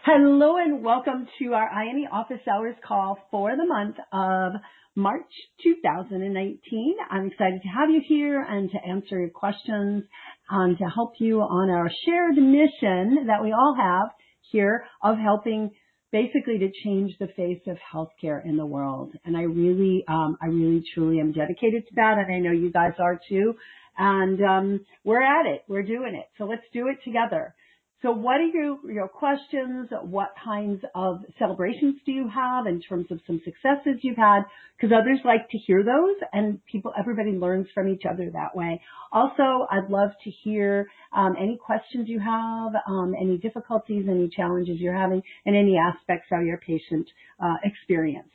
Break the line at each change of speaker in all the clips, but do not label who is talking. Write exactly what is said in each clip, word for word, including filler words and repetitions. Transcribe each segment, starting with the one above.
Hello and welcome to our I N E office hours call for the month of March two thousand nineteen. I'm excited to have you here and to answer your questions and to help you on our shared mission that we all have here of helping basically to change the face of healthcare in the world. And I really, um, I really truly am dedicated to that, and I know you guys are too. And um, we're at it. We're doing it. So let's do it together. So what are your, your questions? What kinds of celebrations do you have in terms of some successes you've had? Because others like to hear those, and people, everybody learns from each other that way. Also, I'd love to hear um, any questions you have, um, any difficulties, any challenges you're having, and any aspects of your patient uh, experience.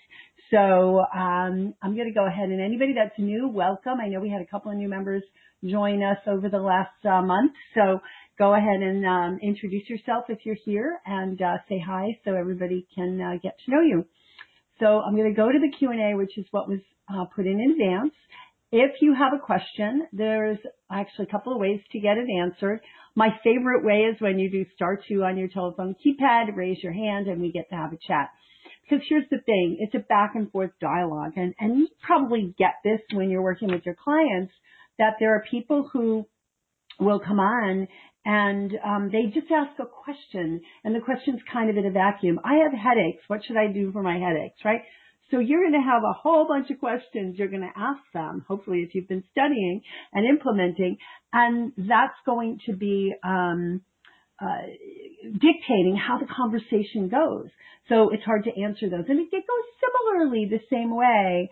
So um, I'm going to go ahead, and anybody that's new, welcome. I know we had a couple of new members join us over the last uh, month, so go ahead and um, introduce yourself if you're here and uh, say hi so everybody can uh, get to know you. So I'm going to go to the Q and A, which is what was uh, put in advance. If you have a question, there's actually a couple of ways to get it answered. My favorite way is when you do star two on your telephone keypad, raise your hand, and we get to have a chat. Because here's the thing, it's a back and forth dialogue, and, and you probably get this when you're working with your clients, that there are people who will come on and um, they just ask a question, and the question's kind of in a vacuum. I have headaches. What should I do for my headaches, right? So you're going to have a whole bunch of questions you're going to ask them, hopefully if you've been studying and implementing, and that's going to be um, uh, dictating how the conversation goes. So it's hard to answer those. And it, it goes similarly the same way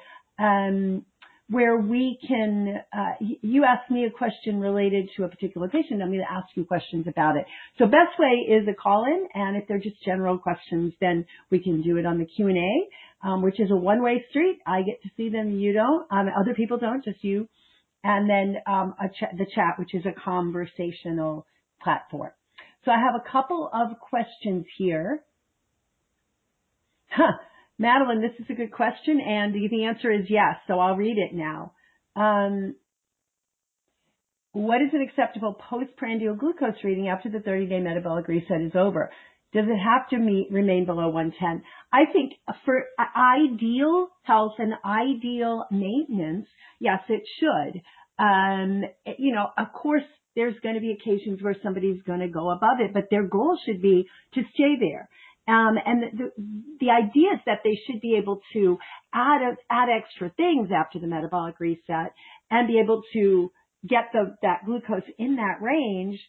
um, where we can, uh, you ask me a question related to a particular patient, I'm going to ask you questions about it. So best way is a call-in, and if they're just general questions, then we can do it on the Q and A, um, which is a one-way street. I get to see them, you don't. Um, other people don't, just you. And then um, a ch- the chat, which is a conversational platform. So I have a couple of questions here. Huh. Madeline, this is a good question, and the answer is yes, so I'll read it now. Um, what is an acceptable postprandial glucose reading after the thirty-day metabolic reset is over? Does it have to meet, remain below one ten? I think for ideal health and ideal maintenance, yes, it should. Um, you know, of course, there's going to be occasions where somebody's going to go above it, but their goal should be to stay there. Um, and the, the idea is that they should be able to add a, add extra things after the metabolic reset and be able to get the, that glucose in that range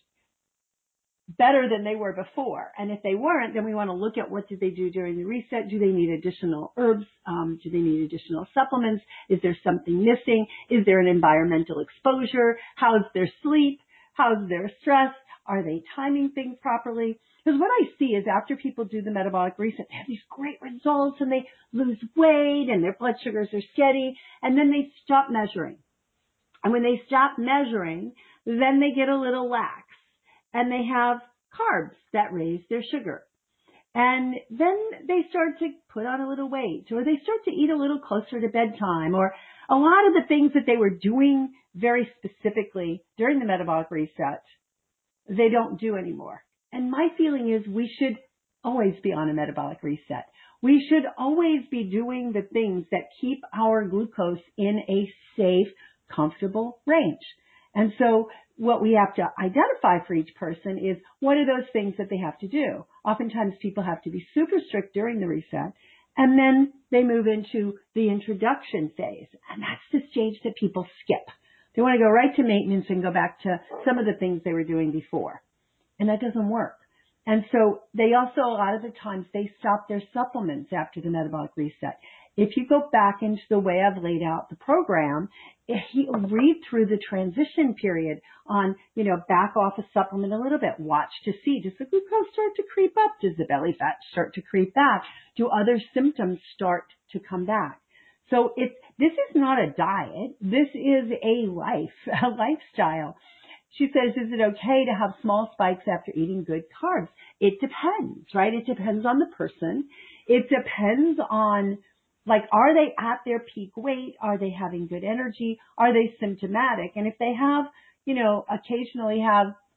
better than they were before. And if they weren't, then we want to look at what did they do during the reset. Do they need additional herbs? Um, do they need additional supplements? Is there something missing? Is there an environmental exposure? How's their sleep? How's their stress? Are they timing things properly? Because what I see is after people do the metabolic reset, they have these great results and they lose weight and their blood sugars are steady, and then they stop measuring. And when they stop measuring, then they get a little lax and they have carbs that raise their sugar. And then they start to put on a little weight, or they start to eat a little closer to bedtime, or a lot of the things that they were doing very specifically during the metabolic reset, they don't do anymore. And my feeling is we should always be on a metabolic reset. We should always be doing the things that keep our glucose in a safe, comfortable range. And so what we have to identify for each person is what are those things that they have to do. Oftentimes people have to be super strict during the reset, and then they move into the introduction phase. And that's the stage that people skip. They want to go right to maintenance and go back to some of the things they were doing before. And that doesn't work. And so they also, a lot of the times, they stop their supplements after the metabolic reset. If you go back into the way I've laid out the program, if you read through the transition period on, you know, back off a supplement a little bit, watch to see, does the glucose start to creep up? Does the belly fat start to creep back? Do other symptoms start to come back? So it's, this is not a diet. This is a life, a lifestyle. She says, is it okay to have small spikes after eating good carbs? It depends, right? It depends on the person. It depends on, like, are they at their peak weight? Are they having good energy? Are they symptomatic? And if they have, you know, occasionally have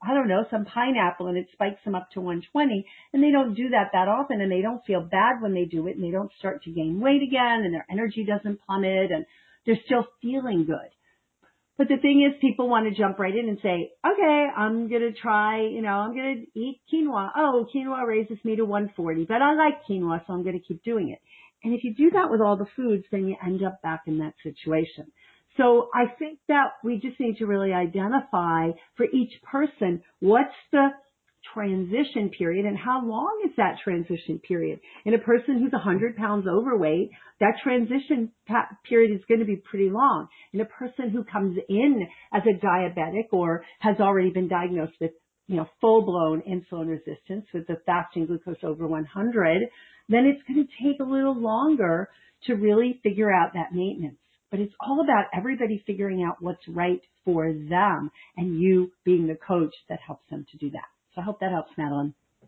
I don't know, some pineapple and it spikes them up to one twenty, and they don't do that that often, and they don't feel bad when they do it, and they don't start to gain weight again, and their energy doesn't plummet, and they're still feeling good. But the thing is, people want to jump right in and say, okay, I'm going to try, you know, I'm going to eat quinoa. Oh, quinoa raises me to one forty, but I like quinoa, so I'm going to keep doing it. And if you do that with all the foods, then you end up back in that situation. So I think that we just need to really identify for each person, what's the transition period and how long is that transition period? In a person who's one hundred pounds overweight, that transition period is going to be pretty long. In a person who comes in as a diabetic or has already been diagnosed with, you know, full-blown insulin resistance with the fasting glucose over one hundred, then it's going to take a little longer to really figure out that maintenance. But it's all about everybody figuring out what's right for them and you being the coach that helps them to do that. So I hope that helps, Madeline.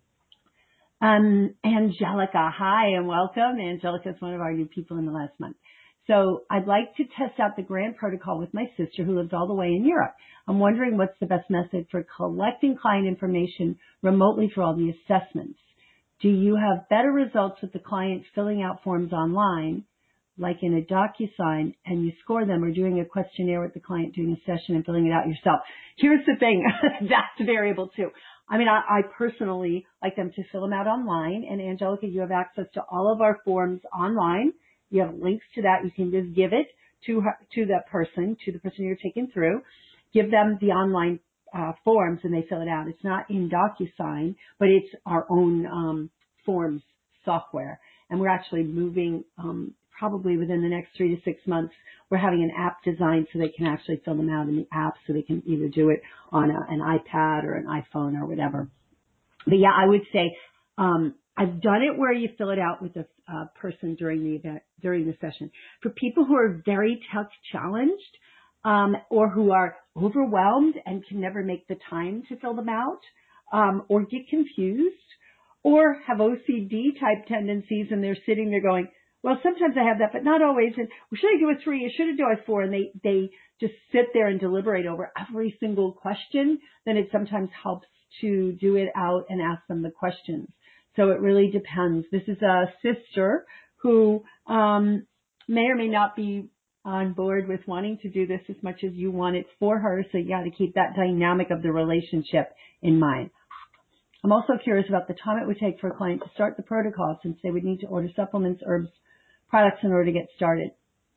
Um, Angelica, hi and welcome. Angelica is one of our new people in the last month. So I'd like to test out the grant protocol with my sister who lives all the way in Europe. I'm wondering what's the best method for collecting client information remotely for all the assessments. Do you have better results with the client filling out forms online, like in a DocuSign, and you score them, or doing a questionnaire with the client doing a session and filling it out yourself? Here's the thing. That's variable too. I mean, I, I personally like them to fill them out online. And Angelica, you have access to all of our forms online. You have links to that. You can just give it to her, to that person, to the person you're taking through. Give them the online uh, forms and they fill it out. It's not in DocuSign, but it's our own um, forms software. And we're actually moving um, probably within the next three to six months. We're having an app designed so they can actually fill them out in the app, so they can either do it on a, an iPad or an iPhone or whatever. But yeah, I would say um, I've done it where you fill it out with a uh, person during the event, during the session. For people who are very tech challenged um, or who are overwhelmed and can never make the time to fill them out, um, or get confused, or have O C D type tendencies, and they're sitting there going, well, sometimes I have that, but not always. And well, should I do a three? Or should I do a four? And they, they just sit there and deliberate over every single question. Then it sometimes helps to do it out and ask them the questions. So it really depends. This is a sister who um, may or may not be on board with wanting to do this as much as you want it for her. So you got to keep that dynamic of the relationship in mind. I'm also curious about the time it would take for a client to start the protocol, since they would need to order supplements, herbs, products in order to get started.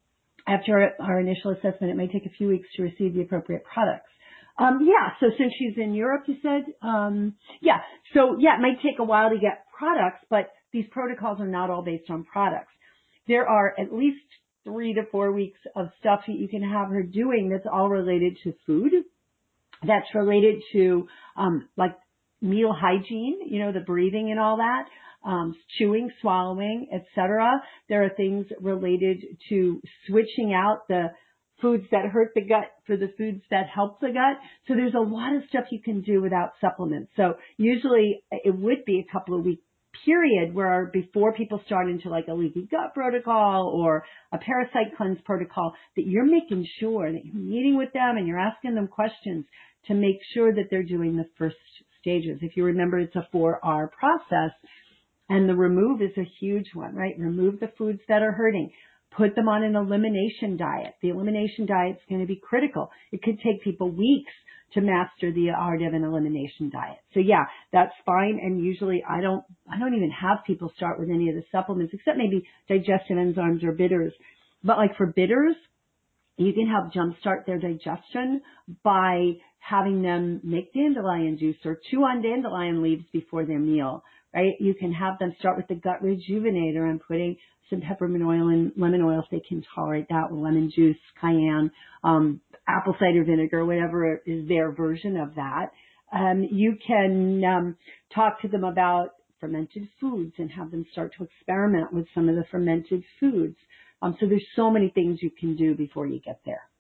After our initial assessment, it may take a few weeks to receive the appropriate products. Um, yeah, so since she's in Europe, you said, um, yeah, so yeah, it might take a while to get products, but these protocols are not all based on products. There are at least three to four weeks of stuff that you can have her doing that's all related to food, that's related to um, like meal hygiene, you know, the breathing and all that, um, chewing, swallowing, et cetera. There are things related to switching out the foods that hurt the gut for the foods that help the gut. So there's a lot of stuff you can do without supplements. So usually it would be a couple of week period where before people start into like a leaky gut protocol or a parasite cleanse protocol, that you're making sure that you're meeting with them and you're asking them questions to make sure that they're doing the first stages. If you remember, it's a four R process, and the remove is a huge one, right? Remove the foods that are hurting. Put them on an elimination diet. The elimination diet is going to be critical. It could take people weeks to master the art of an elimination diet. So yeah, that's fine. And usually I don't, I don't even have people start with any of the supplements except maybe digestive enzymes or bitters. But like for bitters, you can help jumpstart their digestion by having them make dandelion juice or chew on dandelion leaves before their meal, right? You can have them start with the gut rejuvenator and putting some peppermint oil and lemon oil if they can tolerate that, with lemon juice, cayenne, um, apple cider vinegar, whatever is their version of that. Um, you can um, talk to them about fermented foods and have them start to experiment with some of the fermented foods. Um, so there's so many things you can do before you get there.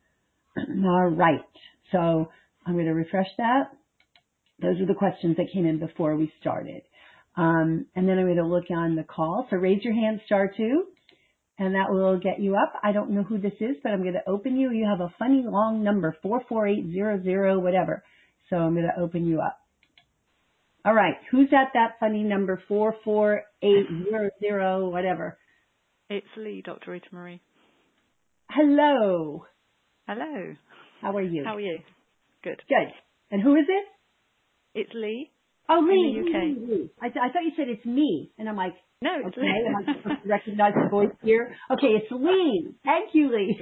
All right. So I'm going to refresh that. Those are the questions that came in before we started. Um, and then I'm going to look on the call. So raise your hand, star two, and that will get you up. I don't know who this is, but I'm going to open you. You have a funny long number, four four eight zero zero, whatever. So I'm going to open you up. All right. Who's at that funny number four four eight zero zero, whatever?
It's Lee, Doctor Rita Marie.
Hello.
Hello.
How are you?
How are you? Good.
Good. And who is it?
It's Lee.
Oh, Lee.
In the U K.
Lee, Lee. I, th- I thought you said it's me. And I'm like,
no, it's
okay,
Lee.
am I supposed to recognize the voice here? Okay, it's Lee. Thank you, Lee.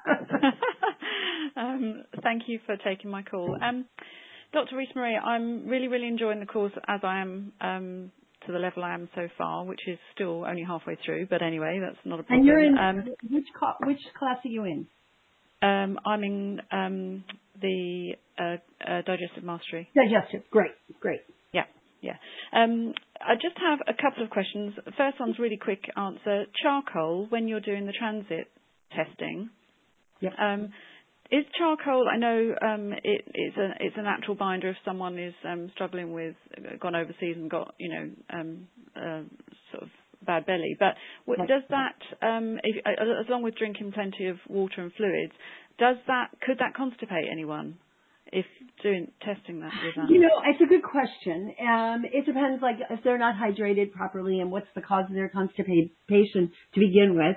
um, thank you for taking my call. Um, Doctor Rita Marie, I'm really, really enjoying the course as I am um, to the level I am so far, which is still only halfway through. But anyway, that's not a problem.
And you're in,
um,
which, co- which class are you in?
Um, I'm in um, the uh, uh, digestive mastery.
Digestive. Great, great.
Yeah, yeah. Um, I just have a couple of questions. The first one's really quick answer. Charcoal, when you're doing the transit testing,
Yep.
um, is charcoal? I know um, it, it's a it's a natural binder if someone is um, struggling with gone overseas and got you know um, uh, sort of bad belly. But what, does that, um, if, uh, as long with drinking plenty of water and fluids, does that could that constipate anyone if doing testing that with that?
You know, it's a good question. Um, it depends, like if they're not hydrated properly and what's the cause of their constipation to begin with.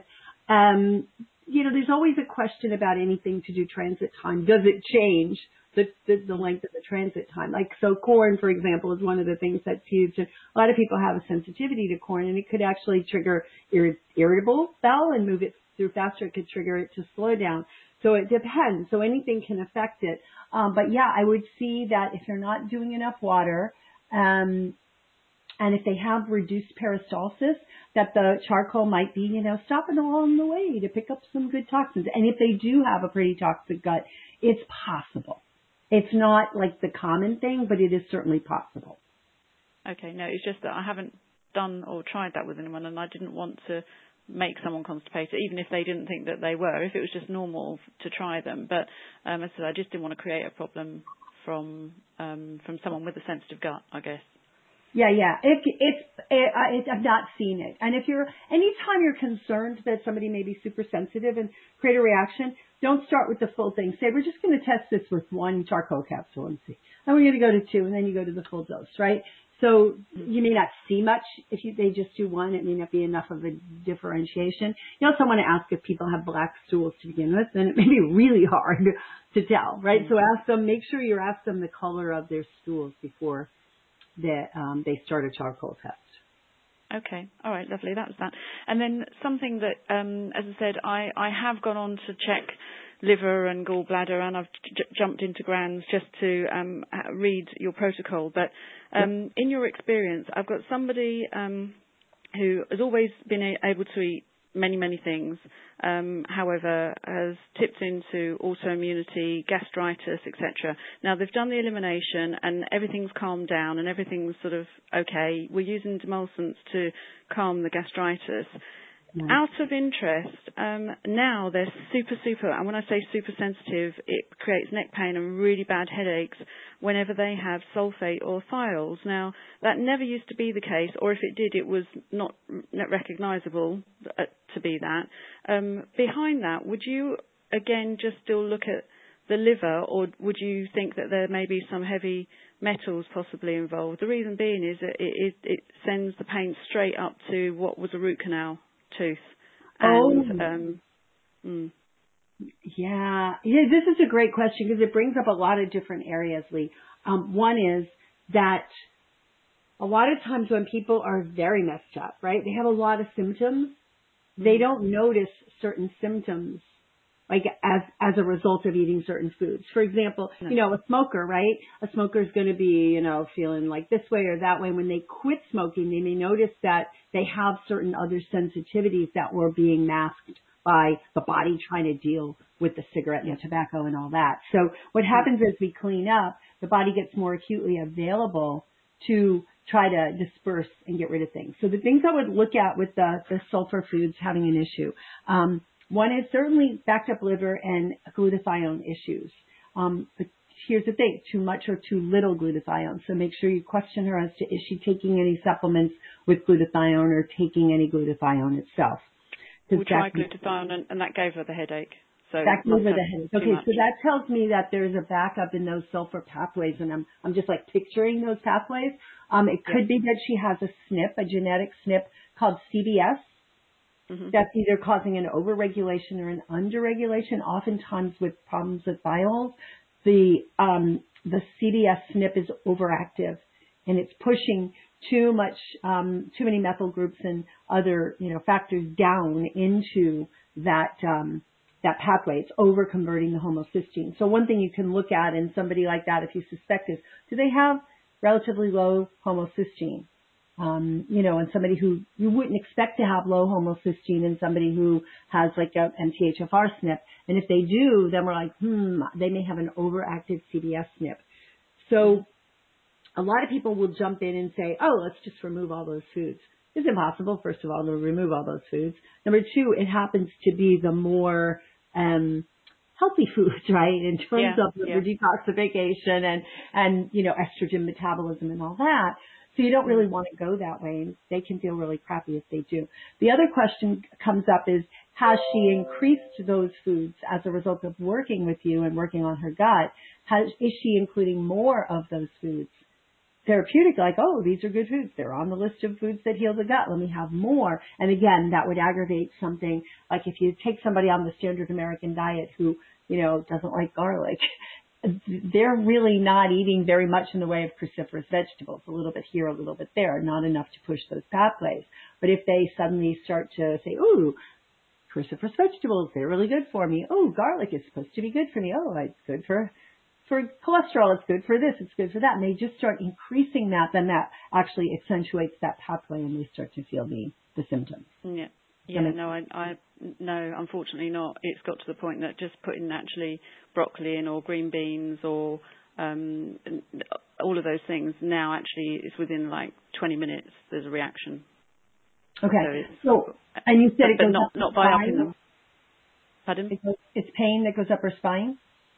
Um, you know, there's always a question about anything to do transit time. Does it change the, the, the length of the transit time? Like, so corn, for example, is one of the things that's used. And a lot of people have a sensitivity to corn, and it could actually trigger ir- irritable bowel and move it through faster. It could trigger it to slow down. So it depends. So anything can affect it. Um, but yeah, I would see that if they're not doing enough water, um, and if they have reduced peristalsis, that the charcoal might be, you know, stopping along the way to pick up some good toxins. And if they do have a pretty toxic gut, it's possible. It's not like the common thing, but it is certainly possible.
Okay, no, it's just that I haven't done or tried that with anyone, and I didn't want to make someone constipated, even if they didn't think that they were, if it was just normal to try them. But um, as I said, I just didn't want to create a problem from um, from someone with a sensitive gut, I guess.
Yeah, yeah. It, it's, it, I, it, I've not seen it. And if you're, anytime you're concerned that somebody may be super sensitive and create a reaction, don't start with the full thing. Say, we're just going to test this with one charcoal capsule and see. Then we're going to go to two, and then you go to the full dose, right? So you may not see much if you, they just do one. It may not be enough of a differentiation. You also want to ask if people have black stools to begin with, then it may be really hard to tell, right? So ask them, make sure you ask them the color of their stools before that um, they start a charcoal test.
Okay. All right. Lovely. That was that. And then something that, um, as I said, I, I have gone on to check liver and gallbladder, and I've j- jumped into grands just to um, read your protocol. But um, yep. In your experience, I've got somebody um, who has always been a- able to eat many, many things, um, however, has tipped into autoimmunity, gastritis, et cetera. Now, they've done the elimination and everything's calmed down and everything's sort of okay. We're using demulcents to calm the gastritis. Nice. Out of interest, um, now they're super, super, and when I say super sensitive, it creates neck pain and really bad headaches whenever they have sulfate or thiols. Now, that never used to be the case, or if it did, it was not, not recognisable uh, to be that. Um, behind that, would you, again, just still look at the liver, or would you think that there may be some heavy metals possibly involved? The reason being is that it, it, it sends the pain straight up to what was a root canal tooth. And,
oh,
um, mm.
yeah. Yeah, this is a great question because it brings up a lot of different areas, Lee. Um, one is that a lot of times when people are very messed up, right, they have a lot of symptoms. Mm. They don't notice certain symptoms like as as a result of eating certain foods. For example, no. you know, a smoker, right? A smoker is going to be, you know, feeling like this way or that way. When they quit smoking, they may notice that they have certain other sensitivities that were being masked by the body trying to deal with the cigarette and the tobacco and all that. So what happens as we clean up, the body gets more acutely available to try to disperse and get rid of things. So the things I would look at with the, the sulfur foods having an issue, um, one is certainly backed up liver and glutathione issues. Um, but here's the thing, too much or too little glutathione. So make sure you question her as to is she taking any supplements with glutathione or taking any glutathione itself.
We tried glutathione and, and that gave her the headache. So
Back
must
over
have
the head.
too
Okay,
much.
so that tells me that there's a backup in those sulfur pathways, and I'm I'm just like picturing those pathways. Um, it could
Yeah.
be that she has a S N P, a genetic S N P called C B S.
Hmm.
That's either causing an overregulation or an underregulation. Oftentimes with problems with bioles, the um, the C B S S N P is overactive, and it's pushing too much, um, too many methyl groups and other, you know, factors down into that um, that pathway. It's over converting the homocysteine. So one thing you can look at in somebody like that, if you suspect, is do they have relatively low homocysteine? Um, you know, and somebody who you wouldn't expect to have low homocysteine in somebody who has like a M T H F R S N P. And if they do, then we're like, hmm, they may have an overactive C B S S N P. So a lot of people will jump in and say, oh, let's just remove all those foods. It's impossible, first of all, to remove all those foods. Number two, it happens to be the more um, healthy foods, right, in terms
Yeah.
of the
Yeah.
detoxification and, and, you know, estrogen metabolism and all that. So you don't really want to go that way, and they can feel really crappy if they do. The other question comes up is, has she increased those foods as a result of working with you and working on her gut? Has, is she including more of those foods? Therapeutic, like, oh, these are good foods. They're on the list of foods that heal the gut. Let me have more. And again, that would aggravate something like if you take somebody on the standard American diet who, you know, doesn't like garlic, they're really not eating very much in the way of cruciferous vegetables, a little bit here, a little bit there, not enough to push those pathways. But if they suddenly start to say, ooh, cruciferous vegetables, they're really good for me. Oh, garlic is supposed to be good for me. Oh, it's good for for cholesterol, it's good for this, it's good for that. And they just start increasing that, then that actually accentuates that pathway and they start to feel the, the symptoms.
Yeah. Yeah, no, I, I, no, unfortunately not. It's got to the point that just putting actually broccoli in or green beans or um, all of those things now actually is within like twenty minutes. There's a reaction.
Okay.
So,
So, and you said
but,
it
but
goes
not
up her
not by upping
spine?
them. Pardon?
It goes, it's pain that goes up her spine?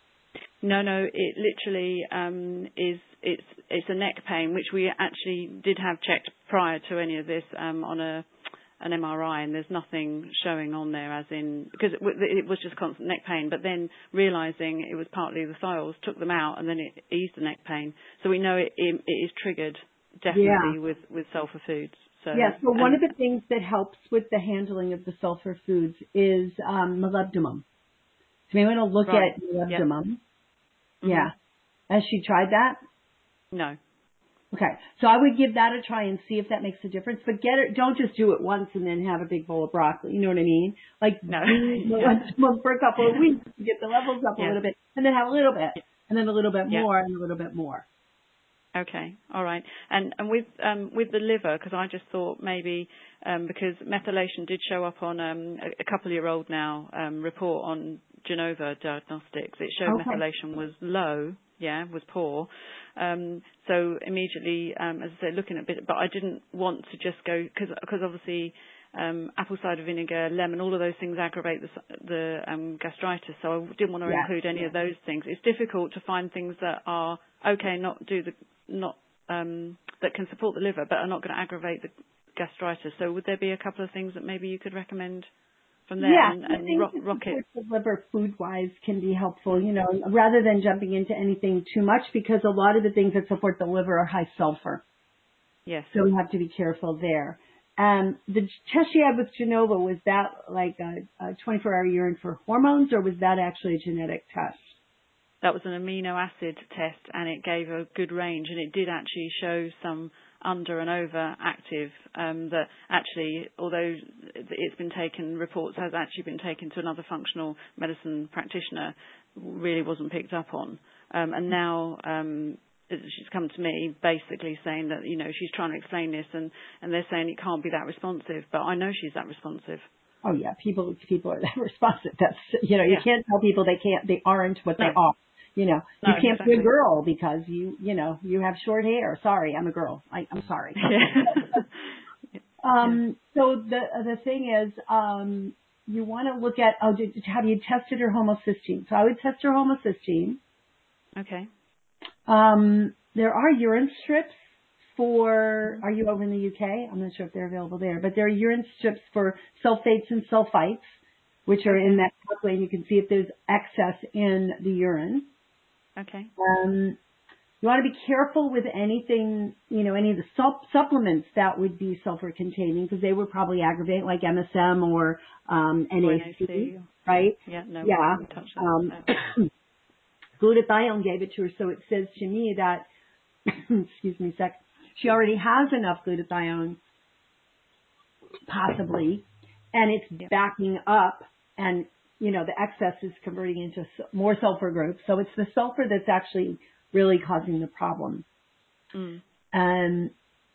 No, no, it literally um, is. It's it's a neck pain, which we actually did have checked prior to any of this um, on a an M R I, and there's nothing showing on there, as in because it, w- it was just constant neck pain. But then realising it was partly the thiol, took them out, and then it eased the neck pain. So we know it it, it is triggered
Yeah.
definitely with with sulfur foods. So
Yeah, so one
and
of the things that helps with the handling of the sulfur foods is um, molybdenum. So we want to look
right,
at
yeah,
molybdenum.
hmm
Yeah. Has she tried that?
no,
Okay. So I would give that a try and see if that makes a difference. But get it, don't just do it once and then have a big bowl of broccoli. You know what I mean? Like
no,
do
yeah,
molybdenum for a couple of weeks to get the levels up a
yeah,
little bit and then have a little bit and then a little bit
yeah.
more and a little bit more.
Okay, all right. And and with um, with the liver, because I just thought maybe um, because methylation did show up on um, a, a couple-year-old now um, report on Genova Diagnostics. It showed
Okay.
methylation was low, yeah, was poor. Um, so immediately, um, as I said, looking at bit, but I didn't want to just go because because obviously. Um, apple cider vinegar, lemon, all of those things aggravate the, the um, gastritis. So I didn't want to
Yeah.
include any of those things. It's difficult to find things that are okay, not do the not um, that can support the liver, but are not going to aggravate the gastritis. So would there be a couple of things that maybe you could recommend from there
Yeah,
and,
the
and
things
rock,
that
rock it?
support the liver food-wise can be helpful,
Mm.
you know, rather than jumping into anything too much because a lot of the things that support the liver are high sulfur.
Yes.
So we have to be careful there. Um, the test she had with Genova, was that like a, a twenty-four hour urine for hormones or was that actually a genetic test?
That was an amino acid test and it gave a good range and it did actually show some under and over active um, that actually, although it's been taken, reports has actually been taken to another functional medicine practitioner, really wasn't picked up on. Um, and now um, she's come to me basically saying that, you know, she's trying to explain this and, and they're saying it can't be that responsive, but I know she's that responsive.
Oh yeah, people people are that responsive. That's, you know, you
Yeah.
can't tell people they can't, they aren't what they
No.
are. You know,
No,
you can't be a
exactly.
girl because you, you know, you have short hair. Sorry, I'm a girl. I, I'm sorry.
Yeah. Yeah.
Um, so the the thing is, um, you want to look at, oh, did, have you tested her homocysteine? So I would test her homocysteine.
Okay.
Um, there are urine strips for, are you over in the U K? I'm not sure if they're available there, but there are urine strips for sulfates and sulfites. which are
Okay.
in that pathway, and you can see if there's excess in the urine.
Okay.
Um, you want to be careful with anything, you know, any of the sup- supplements that would be sulfur containing, because they would probably aggravate, like M S M or um, N A C, right?
Yeah, no,
Yeah.
we touch that.
Um,
No.
glutathione gave it to her, so it says to me that, excuse me a sec, she already has enough glutathione, possibly, and it's
Yeah.
backing up, and, you know, the excess is converting into s- more sulfur groups. So it's the sulfur that's actually really causing the problem.
Mm.
And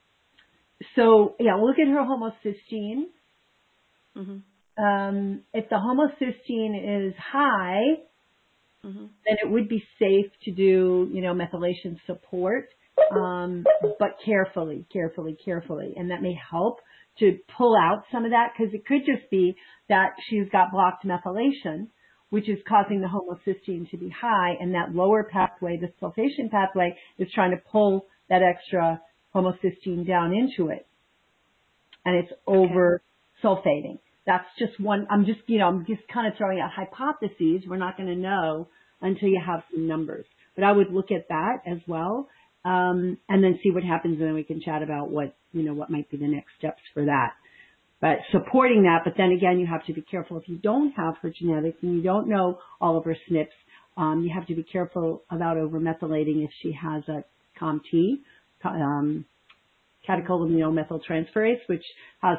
so, yeah, look at her homocysteine.
Mhm.
Um, if the homocysteine is high,
Mhm.
then it would be safe to do, you know, methylation support, um, but carefully, carefully, carefully. And that may help to pull out some of that, because it could just be that she's got blocked methylation, which is causing the homocysteine to be high, and that lower pathway, the sulfation pathway, is trying to pull that extra homocysteine down into it. And it's over sulfating. That's just one, I'm just, you know, I'm just kind of throwing out hypotheses. We're not going to know until you have some numbers. But I would look at that as well, um, and then see what happens, and then we can chat about what, you know, what might be the next steps for that. But supporting that, but then again, you have to be careful. If you don't have her genetics and you don't know all of her S N Ps, um, you have to be careful about over-methylating if she has a C O M T, um, catecholaminomethyltransferase, which has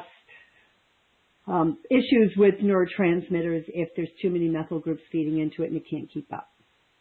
um, issues with neurotransmitters if there's too many methyl groups feeding into it and it can't keep up.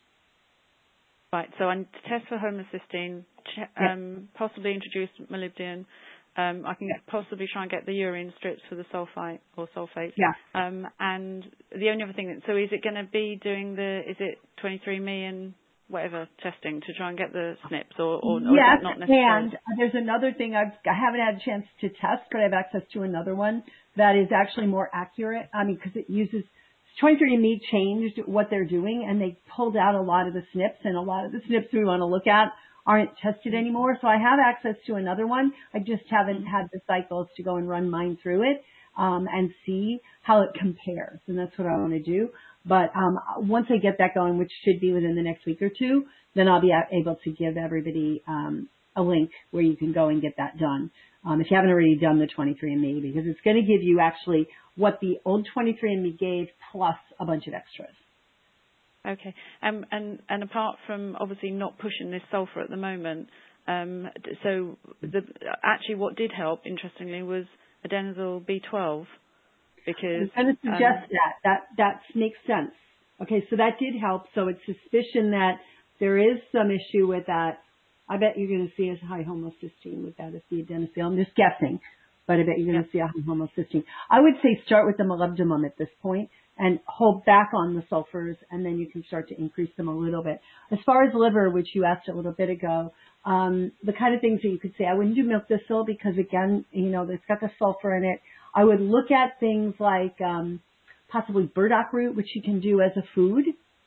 Right. So I need to test for homocysteine, ch-
Yep.
um, possibly introduce molybdenum. Um, I can
Yep.
possibly try and get the urine strips for the sulfite or sulfate.
Yeah.
Um, and the only other thing, that, so is it going to be doing the, is it twenty-three me and whatever testing to try and get the S N Ps, or, or, or is
Yes,
that not necessary?
and there's another thing I've, I haven't had a chance to test, but I have access to another one that is actually more accurate. I mean, because it uses twenty-three and me changed what they're doing, and they pulled out a lot of the S N Ps, and a lot of the S N Ps we want to look at aren't tested anymore. So I have access to another one. I just haven't had the cycles to go and run mine through it um, and see how it compares, and that's what I want to do. But um, once I get that going, which should be within the next week or two, then I'll be able to give everybody um, a link where you can go and get that done. Um, if you haven't already done the twenty-three and me, because it's going to give you actually what the old twenty-three and me gave plus a bunch of extras.
Okay. Um, and, and apart from obviously not pushing this sulfur at the moment, um, d- so the, actually what did help, interestingly, was adenosine B twelve,
I
because
was going to
um,
suggest that. That that makes sense. Okay, so that did help. So it's suspicion that there is some issue with that. I bet you're going to see a high homocysteine with that if the adenosine. I'm just guessing, but I bet you're going
yeah.
to see a high homocysteine. I would say start with the molybdenum at this point and hold back on the sulfurs, and then you can start to increase them a little bit. As far as liver, which you asked a little bit ago, um, the kind of things that you could say, I wouldn't do milk thistle because, again, you know, it's got the sulfur in it. I would look at things like um, possibly burdock root, which you can do as a food.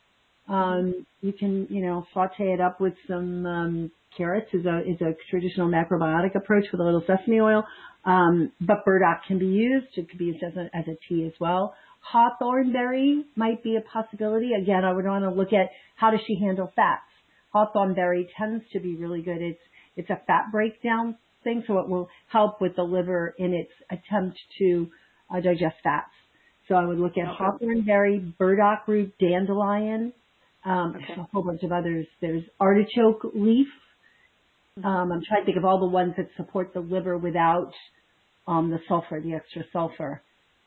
Um, you can, you know, saute it up with some um, carrots is a is a traditional macrobiotic approach with a little sesame oil. Um, but burdock can be used. It could be used as a, as a tea as well. Hawthorn berry might be a possibility. Again, I would want to look at how does she handle fats. Hawthorn berry tends to be really good. It's it's a fat breakdown thing, so it will help with the liver in its attempt to uh, digest fats. So I would look at
Okay.
hawthorn berry, burdock root, dandelion. Um,
Okay.
There's a whole bunch of others. There's artichoke leaf. Um, I'm trying to think of all the ones that support the liver without um, the sulfur, the extra sulfur.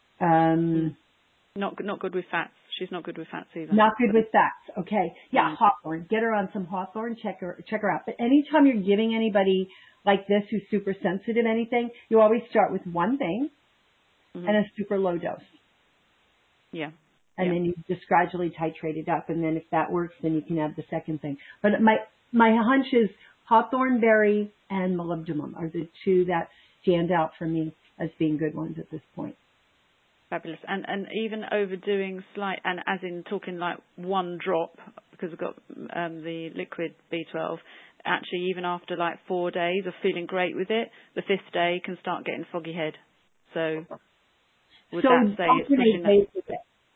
Um,
Not not good with fats. She's not good with fats either.
Not good with fats. Okay. Yeah,
Mm.
hawthorn. Get her on some hawthorn. Check her, check her out. But anytime you're giving anybody like this who's super sensitive to anything, you always start with one thing
Mm-hmm.
and a super low dose.
Yeah.
And
yeah.
then you just gradually titrate it up. And then if that works, then you can add the second thing. But my, my hunch is hawthorn berry and molybdenum are the two that stand out for me as being good ones at this point.
Fabulous. And and even overdoing slight, and as in talking like one drop, because I've got um, the liquid B twelve, actually even after like four days of feeling great with it, the fifth day can start getting foggy head. So would
So
that say it's pushing
alternate
that?
days with it.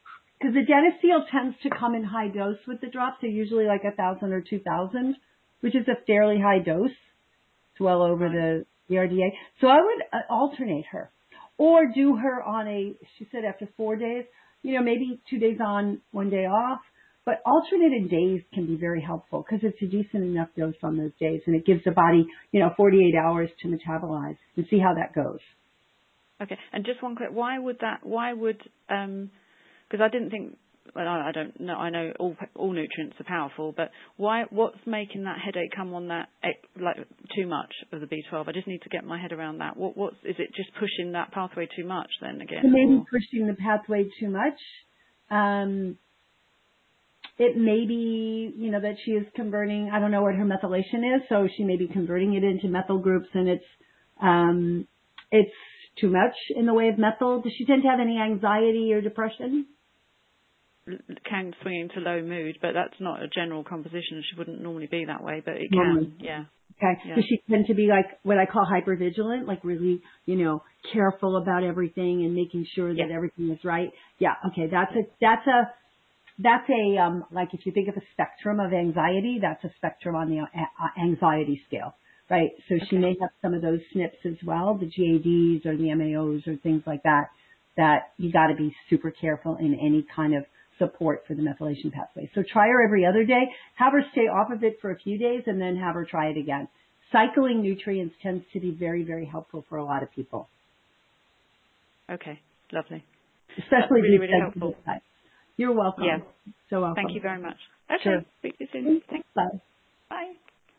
because the Geneseal tends to come in high dose with the drops. They're usually like a thousand or two thousand, which is a fairly high dose. It's well over the E R D A. So I would uh, alternate her, or do her on a. She said after four days, you know, maybe two days on, one day off. But alternated days can be very helpful because it's a decent enough dose on those days, and it gives the body, you know, forty-eight hours to metabolize and see how that goes.
Okay, and just one quick, why would that, why would, um, because I didn't think, well, I I don't know, I know all all nutrients are powerful, but why, what's making that headache come on that, like, too much of the B twelve? I just need to get my head around that. What, what's, is it just pushing that pathway too much then again?
Maybe
or?
pushing the pathway too much. Um, it may be, you know, that she is converting, I don't know what her methylation is, so she may be converting it into methyl groups, and it's, um, it's too much in the way of methyl. Does she tend to have any anxiety or depression?
Can swing into low mood, but that's not a general composition. She wouldn't normally be that way, but it
Normally.
can, yeah.
Okay.
Yeah.
Does she tend to be like what I call hypervigilant, like really, you know, careful about everything and making sure that
Yeah.
everything is right? Yeah. Okay. That's a, that's a, that's a, um, like if you think of a spectrum of anxiety, that's a spectrum on the uh, anxiety scale, right? So
Okay.
she may have some of those S N Ps as well, the G A Ds or the M A Os or things like that, that you got to be super careful in any kind of support for the methylation pathway. So try her every other day, have her stay off of it for a few days, and then have her try it again. Cycling nutrients tends to be very, very helpful for a lot of people.
Okay, lovely.
Especially
That's really,
these
really helpful.
types. You're welcome.
Yeah.
So welcome.
Thank you very much. Okay,
Sure.
speak to you soon. Thanks.
Bye.
Bye.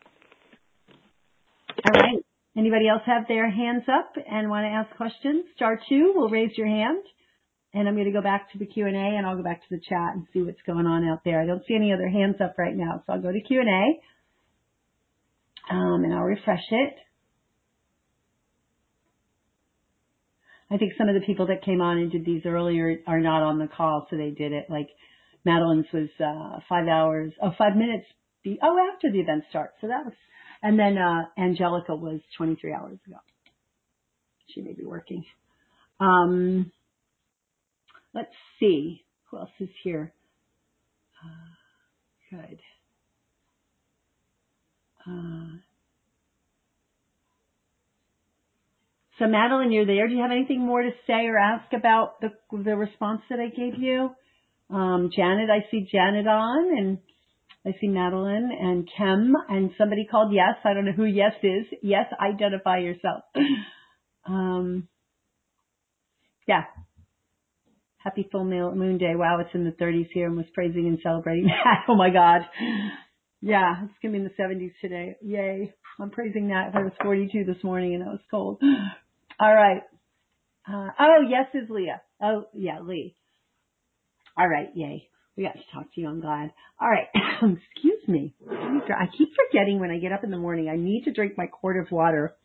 All right. Anybody else have their hands up and want to ask questions? Star two will raise your hand. And I'm going to go back to the Q and A, and I'll go back to the chat and see what's going on out there. I don't see any other hands up right now, so I'll go to Q and A, um, and I'll refresh it. I think some of the people that came on and did these earlier are not on the call, so they did it. Like Madeline's was uh, five hours, oh, five minutes, be, oh, after the event starts. So that was, and then uh, Angelica was twenty-three hours ago. She may be working. Um, let's see. Who else is here? Uh, good. Uh, so Madeline, you're there. Do you have anything more to say or ask about the the response that I gave you? Um, Janet, I see Janet on, and I see Madeline and Kim, and somebody called Yes. I don't know who Yes is. Yes, identify yourself. um, yeah. Happy full moon day. Wow, it's in the thirties here and was praising and celebrating that. Oh my God. Yeah, it's going to be in the seventies today. Yay. I'm praising that. It was forty-two this morning and it was cold. All right. Uh, oh, Yes is Leah. Oh, yeah, Lee. All right. Yay. We got to talk to you. I'm glad. All right. Excuse me. I keep forgetting when I get up in the morning. I need to drink my quart of water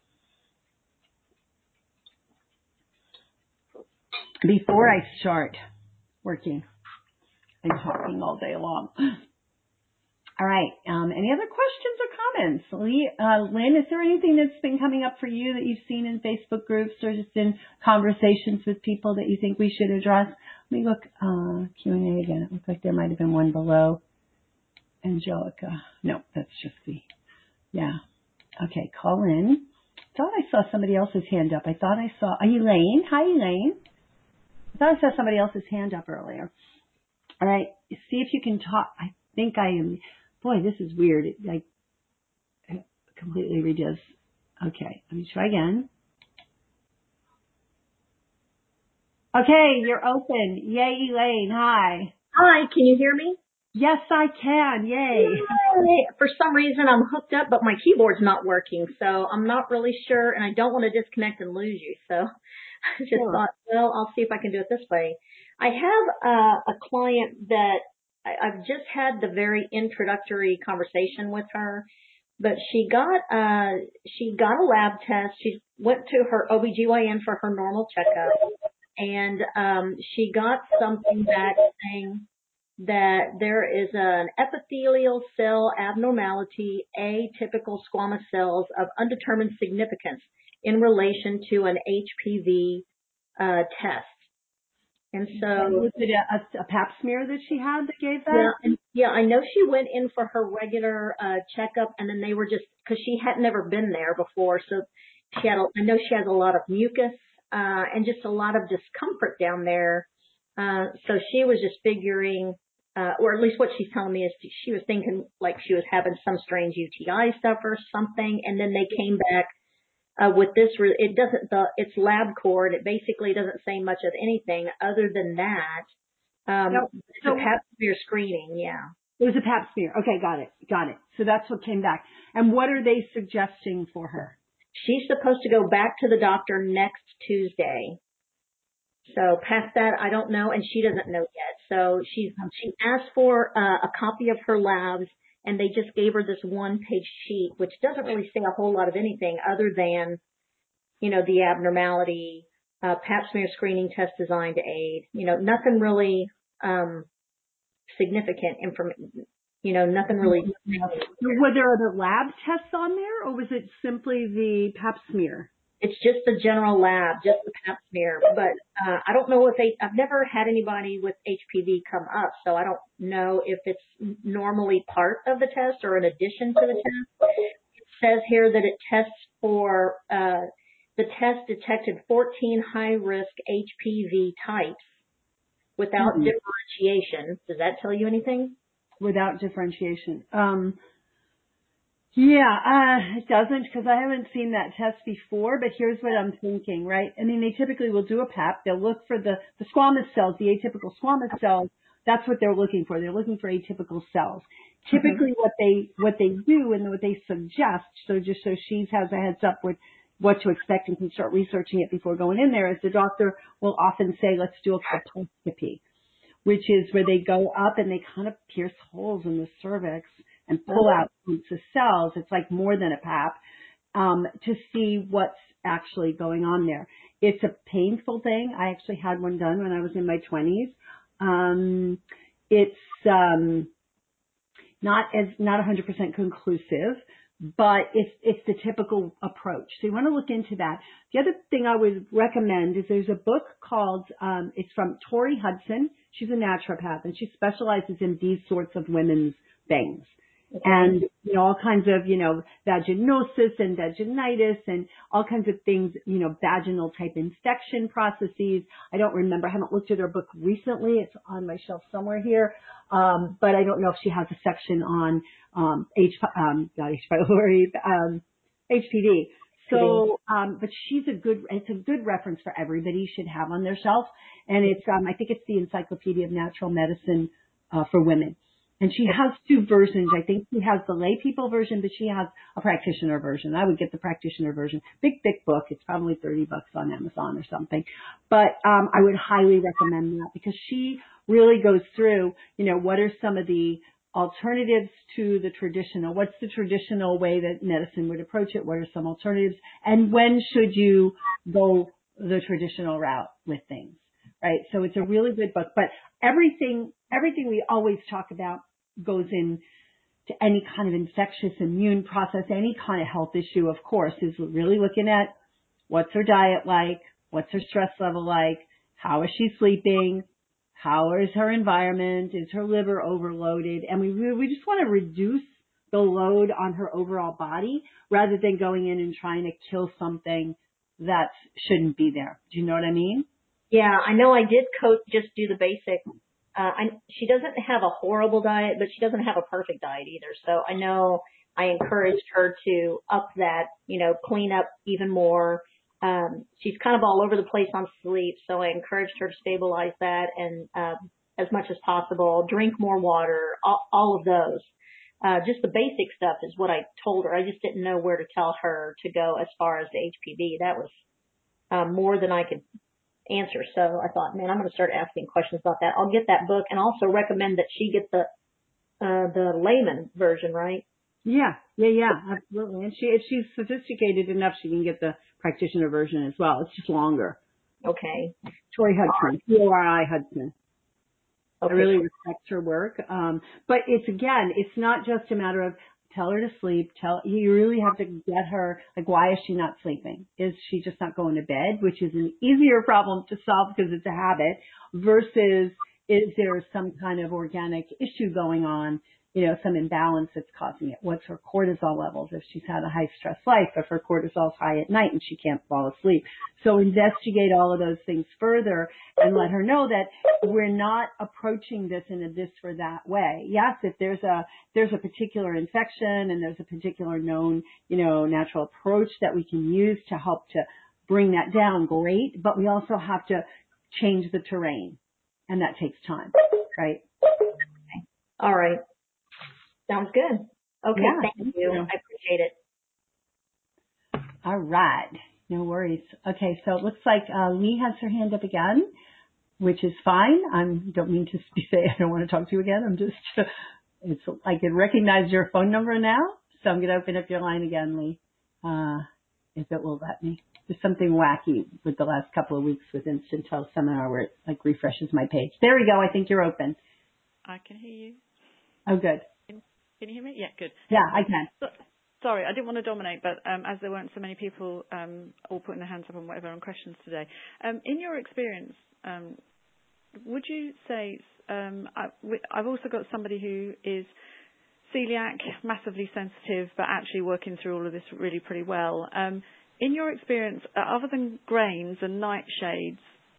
before I start working and talking all day long. All right. Um, any other questions or comments? Lee, uh, Lynn, is there anything that's been coming up for you that you've seen in Facebook groups or just in conversations with people that you think we should address? Let me look, uh, Q and A again. It looks like there might have been one below. Angelica. No, that's just the, yeah. Okay, call in. I thought I saw somebody else's hand up. I thought I saw, uh, Elaine. Hi, Elaine. I thought I saw somebody else's hand up earlier. All right. See if you can talk. I think I am. Boy, this is weird. It like it completely redoes. Okay. Let me try again. Okay. You're open. Yay, Elaine. Hi.
Hi. Can you hear me?
Yes, I can. Yay.
Yay. For some reason, I'm hooked up, but my keyboard's not working. So I'm not really sure, and I don't want to disconnect and lose you. So I just
Sure.
thought, well, I'll see if I can do it this way. I have uh, a client that I, I've just had the very introductory conversation with her, but she got uh, she got a lab test. She went to her O B G Y N for her normal checkup, and um, she got something back saying that there is an epithelial cell abnormality, atypical squamous cells of undetermined significance in relation to an H P V uh, test. And so,
was it a, a, a pap smear that she had that gave that?
yeah, and yeah, I know she went in for her regular uh checkup, and then they were just because she had never been there before, so she had. A, I know she has a lot of mucus uh and just a lot of discomfort down there. Uh, so she was just figuring, uh, or at least what she's telling me is she was thinking like she was having some strange U T I stuff or something, and then they came back. Uh, with this, it doesn't, the, it's LabCorp, and it basically doesn't say much of anything other than that. Um,
Yep.
it's
So
a pap smear screening, yeah.
it was a pap smear. Okay, got it, got it. So that's what came back. And what are they suggesting for her?
She's supposed to go back to the doctor next Tuesday. So past that, I don't know, and she doesn't know yet. So she's, she asked for uh, a copy of her labs, and they just gave her this one-page sheet, which doesn't really say a whole lot of anything other than, you know, the abnormality, uh, pap smear screening test designed to aid, you know, nothing really um, significant information, you know, nothing really.
Were there other lab tests on there, or was it simply the pap smear?
It's just the general lab, just the pap smear. But uh, I don't know if they, I've never had anybody with H P V come up, so I don't know if it's normally part of the test or in addition to the test. It says here that it tests for, uh, the test detected fourteen high-risk H P V types without mm-hmm. differentiation. Does that tell you anything?
Without differentiation. Um, Yeah, uh, it doesn't because I haven't seen that test before, but here's what I'm thinking, right? I mean, they typically will do a pap. They'll look for the, the squamous cells, the atypical squamous cells. That's what they're looking for. They're looking for atypical cells. Mm-hmm. Typically what they, what they do and what they suggest, so just so she has a heads up with what to expect and can start researching it before going in there, is the doctor will often say, let's do a colposcopy, which is where they go up and they kind of pierce holes in the cervix and pull out groups of cells. It's like more than a pap, um, to see what's actually going on there. It's a painful thing. I actually had one done when I was in my twenties. Um, it's, um, not as, not one hundred percent conclusive, but it's, it's the typical approach. So you want to look into that. The other thing I would recommend is there's a book called, um, it's from Tori Hudson. She's a naturopath and she specializes in these sorts of women's things. Okay. And, you know, all kinds of, you know, vaginosis and vaginitis and all kinds of things, you know, vaginal type infection processes. I don't remember. I haven't looked at her book recently. It's on my shelf somewhere here. Um, but I don't know if she has a section on, um, H, um, not H. pylori, um, H P V. So, um, but she's a good, it's a good reference for everybody should have on their shelf. And it's, um, I think it's the Encyclopedia of Natural Medicine, uh, for women. And she has two versions. I think she has the lay people version, but she has a practitioner version. I would get the practitioner version. Big, thick book. It's probably thirty bucks on Amazon or something. But, um, I would highly recommend that because she really goes through, you know, what are some of the alternatives to the traditional? What's the traditional way that medicine would approach it? What are some alternatives? And when should you go the traditional route with things? Right. So it's a really good book, but everything, everything we always talk about goes in to any kind of infectious immune process, any kind of health issue, of course, is really looking at what's her diet like, what's her stress level like, how is she sleeping, how is her environment, is her liver overloaded, and we we just want to reduce the load on her overall body rather than going in and trying to kill something that shouldn't be there. Do you know what I mean?
Yeah, I know I did coach, just do the basic. Uh, I, she doesn't have a horrible diet, but she doesn't have a perfect diet either. So I know I encouraged her to up that, you know, clean up even more. Um, she's kind of all over the place on sleep. So I encouraged her to stabilize that and, uh, as much as possible, drink more water, all, all of those. Uh, just the basic stuff is what I told her. I just didn't know where to tell her to go as far as the H P V. That was, um, more than I could answer. So I thought, man, I'm going to start asking questions about that. I'll get that book and also recommend that she get the uh the layman version, right?
Yeah, yeah, yeah, absolutely. And she, if she's sophisticated enough, she can get the practitioner version as well. It's just longer.
Okay.
Tori Hudson, T O R I Hudson. Okay. I really respect her work. Um, but it's again, it's not just a matter of tell her to sleep. Tell you really have to get her, like, why is she not sleeping? Is she just not going to bed, which is an easier problem to solve because it's a habit, versus is there some kind of organic issue going on, you know, some imbalance that's causing it? What's her cortisol levels if she's had a high stress life, if her cortisol's high at night and she can't fall asleep? So investigate all of those things further and let her know that we're not approaching this in a this or that way. Yes, if there's a, there's a particular infection and there's a particular known, you know, natural approach that we can use to help to bring that down, great, but we also have to change the terrain, and that takes time, right?
Okay. All right. Sounds good. Okay,
Yeah,
thank
thank
you.
you.
I appreciate it.
All right. No worries. Okay, so it looks like uh, Lee has her hand up again, which is fine. I don't mean to say I don't want to talk to you again. I'm just, it's, I can recognize your phone number now, so I'm going to open up your line again, Lee, uh, if it will let me. There's something wacky with the last couple of weeks with Instant Health Seminar where it like refreshes my page. There we go. I think you're open.
I can hear you.
Oh, good.
Can, can you hear me? Yeah, good.
Yeah, I can.
So, sorry, I didn't want to dominate, but um, as there weren't so many people um, all putting their hands up on whatever on questions today, um, in your experience, um, would you say, um, I, I've also got somebody who is celiac, massively sensitive, but actually working through all of this really pretty well. Um, in your experience, uh, other than grains and nightshades,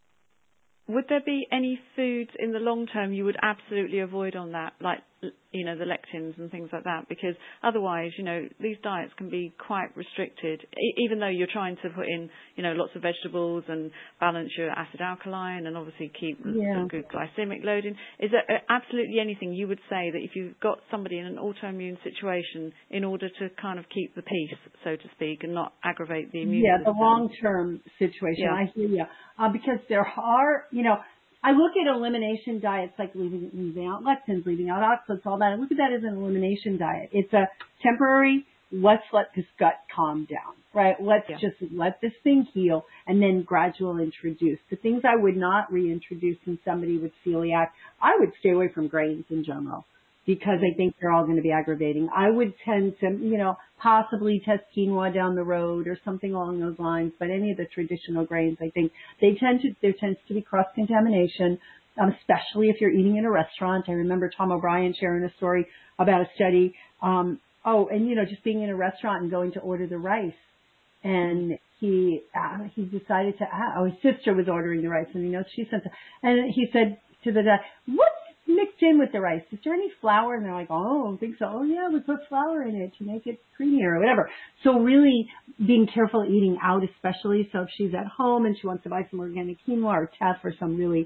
would there be any foods in the long term you would absolutely avoid on that, like, you know, the lectins and things like that? Because otherwise, you know, these diets can be quite restricted, e- even though you're trying to put in, you know, lots of vegetables and balance your acid alkaline and obviously keep
Yeah.
a good glycemic loading. Is there absolutely anything you would say that if you've got somebody in an autoimmune situation, in order to kind of keep the peace, so to speak, and not aggravate the immune
Yeah,
system?
the long-term situation.
Yeah.
I hear you. Uh, because there are, you know, I look at elimination diets like leaving, leaving out lectins, leaving out oxalates, all that. I look at that as an elimination diet. It's a temporary, let's let this gut calm down, right? Let's
Yeah.
just let this thing heal and then gradual introduce. The things I would not reintroduce in somebody with celiac, I would stay away from grains in general, because I think they're all going to be aggravating. I would tend to, you know, possibly test quinoa down the road or something along those lines, but any of the traditional grains, I think they tend to, there tends to be cross-contamination, um, especially if you're eating in a restaurant. I remember Tom O'Brien sharing a story about a study, um, oh, and, you know, just being in a restaurant and going to order the rice. And he, uh, he decided to, uh, oh, his sister was ordering the rice, and, you know, she sent, the, and he said to the guy, what's mixed in with the rice? Is there any flour? And they're like, oh, I don't think so. Oh yeah, we put flour in it to make it creamier or whatever. So really being careful eating out, especially. So if she's at home and she wants to buy some organic quinoa or teff or some really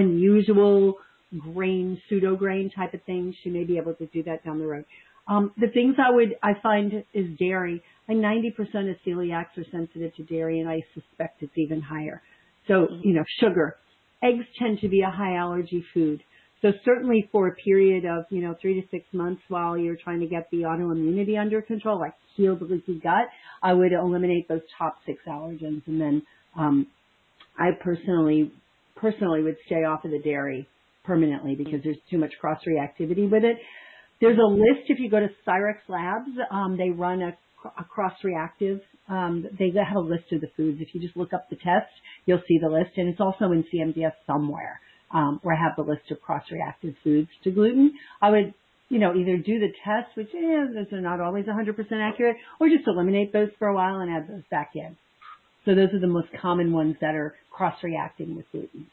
unusual grain, pseudo grain type of thing, she may be able to do that down the road. Um, the things I would, I find is dairy. Like ninety percent of celiacs are sensitive to dairy, and I suspect it's even higher. So, you know, sugar. Eggs tend to be a high allergy food. So certainly for a period of, you know, three to six months while you're trying to get the autoimmunity under control, like heal the leaky gut, I would eliminate those top six allergens. And then, um, I personally, personally would stay off of the dairy permanently because there's too much cross reactivity with it. There's a list if you go to Cyrex Labs, um, they run a, a cross reactive, um, they have a list of the foods. If you just look up the test, you'll see the list, and it's also in C M D S somewhere. Um, where I have the list of cross-reactive foods to gluten. I would, you know, either do the test, which, eh, those are not always one hundred percent accurate, or just eliminate those for a while and add those back in. So those are the most common ones that are cross-reacting with gluten.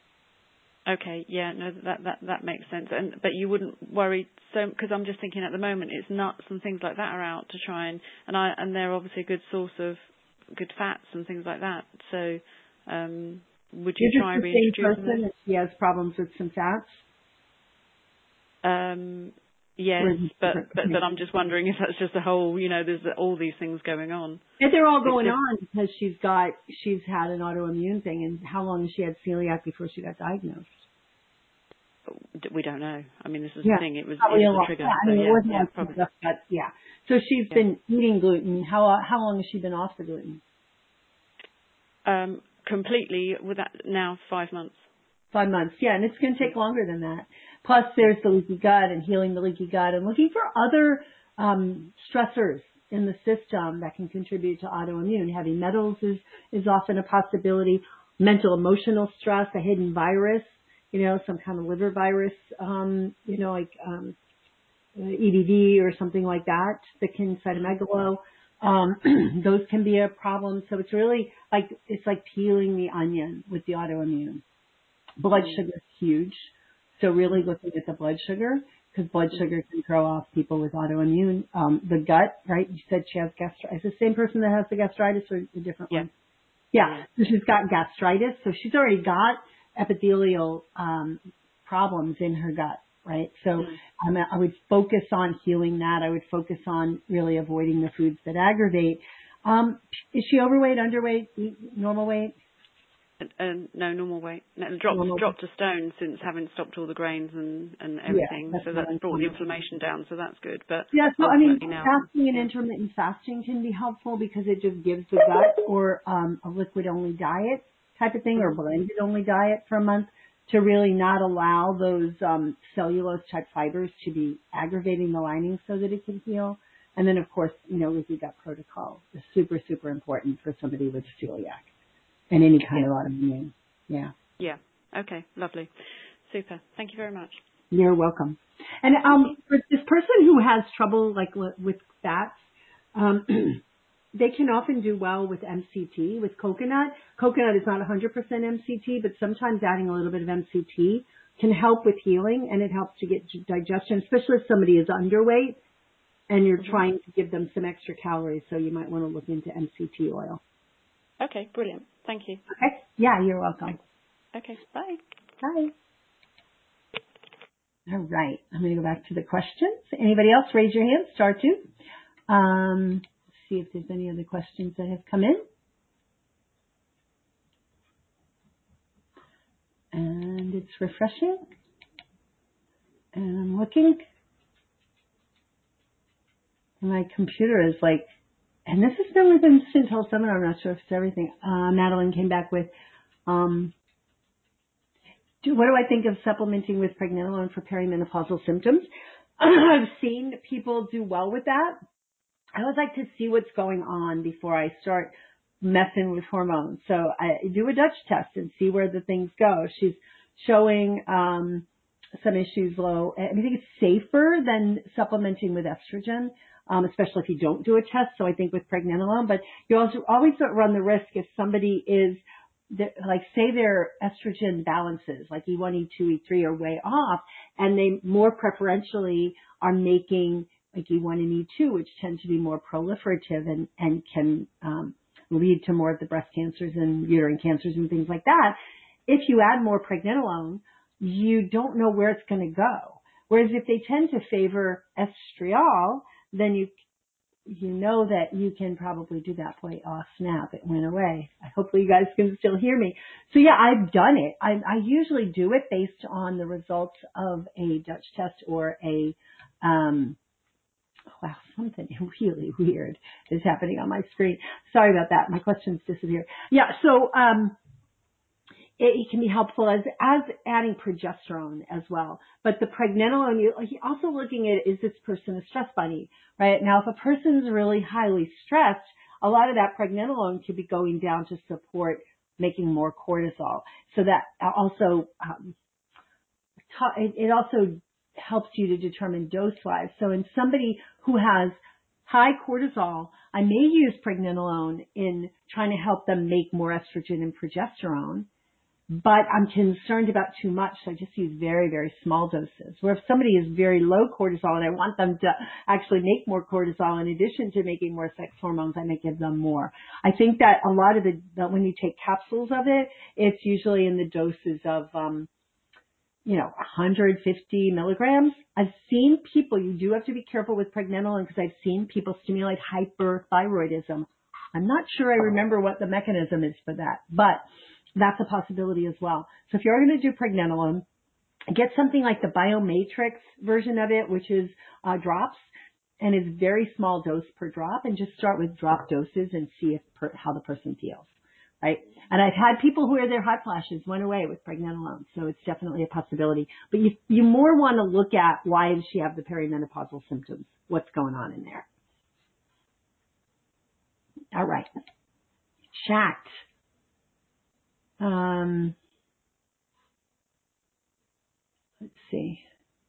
Okay, yeah, no, that that that makes sense. And but you wouldn't worry so because I'm just thinking at the moment it's nuts and things like that are out to try and and I and they're obviously a good source of good fats and things like that. So. Um, Would you
Is
try
it the same
reintroducing
person
those?
if she has problems with some fats?
Um, yes, but, but but I'm just wondering if that's just a whole, you know, there's all these things going on.
And they're all going
just,
on because she's got, she's had an autoimmune thing. And how long has she had celiac before she got diagnosed?
We don't know. I mean, this is
Yeah,
the thing. It was,
probably
it
a
was
lot.
the trigger.
Yeah, I
So
mean, it
yeah,
wasn't
yeah,
like
probably.
stuff, but yeah. So she's
Yeah.
been eating gluten. How how long has she been off the gluten?
Um, completely without now five months.
Five months. Yeah, and it's going to take longer than that. Plus, there's the leaky gut and healing the leaky gut and looking for other um, stressors in the system that can contribute to autoimmune. Heavy metals is, is often a possibility. Mental, emotional stress, a hidden virus, you know, some kind of liver virus, um, you know, like um, E D D or something like that, that can cytomegalo. Um, those can be a problem. So it's really like, it's like peeling the onion with the autoimmune. Blood sugar is huge. So really looking at the blood sugar, because blood sugar can throw off people with autoimmune. Um, the gut, right? You said she has gastritis. Is the same person that has the gastritis or a different
Yeah.
one? Yeah. So she's got gastritis. So she's already got epithelial um, problems in her gut, right? So um, I would focus on healing that. I would focus on really avoiding the foods that aggravate. Um, is she overweight, underweight, normal weight?
Uh, no, normal weight. No, dropped
Normal.
dropped a stone since having stopped all the grains and, and
Yeah,
everything.
that's
so
what
that's
I'm
brought the
saying.
inflammation down. So that's good. But
Yeah, so I mean,
ultimately now,
fasting and
yeah.
intermittent fasting can be helpful because it just gives the gut or um, a liquid-only diet type of thing or blended-only diet for a month to really not allow those um, cellulose-type fibers to be aggravating the lining so that it can heal. And then, of course, you know, with your gut protocol is super, super important for somebody with celiac and any kind
Yeah.
of autoimmune. Yeah.
Yeah. Okay. Lovely. Super. Thank you very much.
You're welcome. And um, for this person who has trouble like with fats, um, they can often do well with M C T, with coconut. Coconut is not one hundred percent M C T, but sometimes adding a little bit of M C T can help with healing, and it helps to get digestion, especially if somebody is underweight and you're
Mm-hmm.
trying to give them some extra calories. So you might want to look into M C T oil.
Okay. Brilliant. Thank you.
Okay? Yeah, you're welcome.
Okay. Bye.
Bye. All right. I'm going to go back to the questions. Anybody else? Raise your hand. Star two. Um, let's see if there's any other questions that have come in. And it's refreshing. And I'm looking. My computer is like, and this has been within until seminar. I'm not sure if it's everything. Uh, Madeline came back with, um, do, what do I think of supplementing with pregnenolone for perimenopausal symptoms? I've seen people do well with that. I always like to see what's going on before I start messing with hormones. So I do a Dutch test and see where the things go. She's showing um, some issues low. I think it's safer than supplementing with estrogen, um, especially if you don't do a test. So I think with pregnenolone, but you also always run the risk if somebody is like, say their estrogen balances, like E one, E two, E three are way off, and they more preferentially are making like E one and E two, which tend to be more proliferative and, and can um, lead to more of the breast cancers and uterine cancers and things like that. If you add more pregnenolone, you don't know where it's going to go. Whereas if they tend to favor estriol, then you you know that you can probably do that. Boy, oh snap, it went away. Hopefully you guys can still hear me. So yeah, I've done it. I, I usually do it based on the results of a Dutch test or a, um, wow, something really weird is happening on my screen. Sorry about that. My questions disappeared. Yeah, so um, it, it can be helpful as as adding progesterone as well. But the pregnenolone, you also looking at, is this person a stress bunny, right? Now, if a person's really highly stressed, a lot of that pregnenolone could be going down to support making more cortisol. So that also um, it, it also helps you to determine dose-wise. So in somebody who has high cortisol, I may use pregnenolone in trying to help them make more estrogen and progesterone, but I'm concerned about too much, so I just use very, very small doses. Where if somebody is very low cortisol and I want them to actually make more cortisol in addition to making more sex hormones, I may give them more. I think that a lot of the, the when you take capsules of it, it's usually in the doses of, um, you know, one hundred fifty milligrams. I've seen people, you do have to be careful with pregnenolone because I've seen people stimulate hyperthyroidism. I'm not sure I remember what the mechanism is for that, but that's a possibility as well. So if you're going to do pregnenolone, get something like the Biomatrix version of it, which is uh, drops, and it's very small dose per drop, and just start with drop doses and see if per, how the person feels. right? And I've had people where their hot flashes went away with pregnenolone, so it's definitely a possibility. But you, you more want to look at why does she have the perimenopausal symptoms? What's going on in there? All right. Chat. Um, let's see.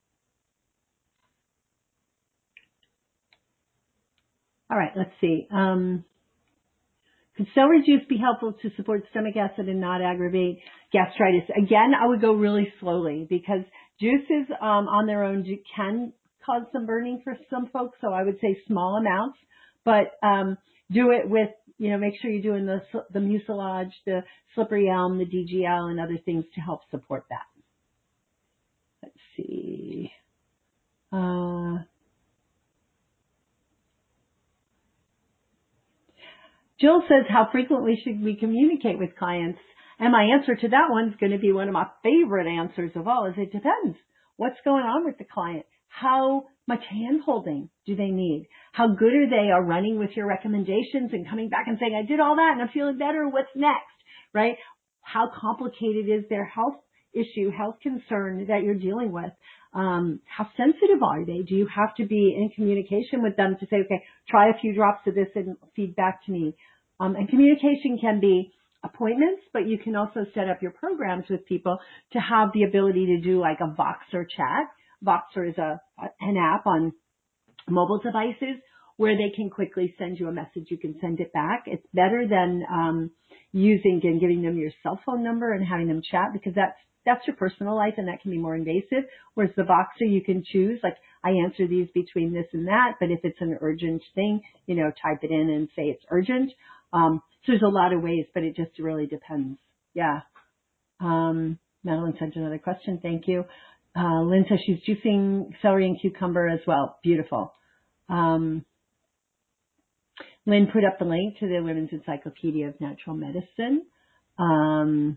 All right, let's see. Um, could celery juice be helpful to support stomach acid and not aggravate gastritis? Again, I would go really slowly because juices um, on their own do, can cause some burning for some folks, so I would say small amounts. But um, do it with, you know, make sure you're doing the the mucilage, the slippery elm, the D G L, and other things to help support that. Let's see. Uh, Jill says, how frequently should we communicate with clients? And my answer to that one's going to be one of my favorite answers of all is it depends. What's going on with the client? How much hand-holding do they need? How good are they are running with your recommendations and coming back and saying, I did all that and I'm feeling better. What's next? Right? How complicated is their health issue, health concern that you're dealing with? Um, how sensitive are they? Do you have to be in communication with them to say, okay, try a few drops of this and feed back to me? Um, and communication can be appointments, but you can also set up your programs with people to have the ability to do like a Voxer chat. Voxer is a, an app on mobile devices where they can quickly send you a message. You can send it back. It's better than um, using and giving them your cell phone number and having them chat because that's that's your personal life and that can be more invasive. Whereas the Voxer, you can choose, like, I answer these between this and that, but if it's an urgent thing, you know, type it in and say it's urgent. Um, so there's a lot of ways, but it just really depends. Yeah. Um, Madeline sent another question. Thank you. Uh, Lynn says she's juicing celery and cucumber as well. Beautiful. Um, Lynn put up the link to the Women's Encyclopedia of Natural Medicine. Um,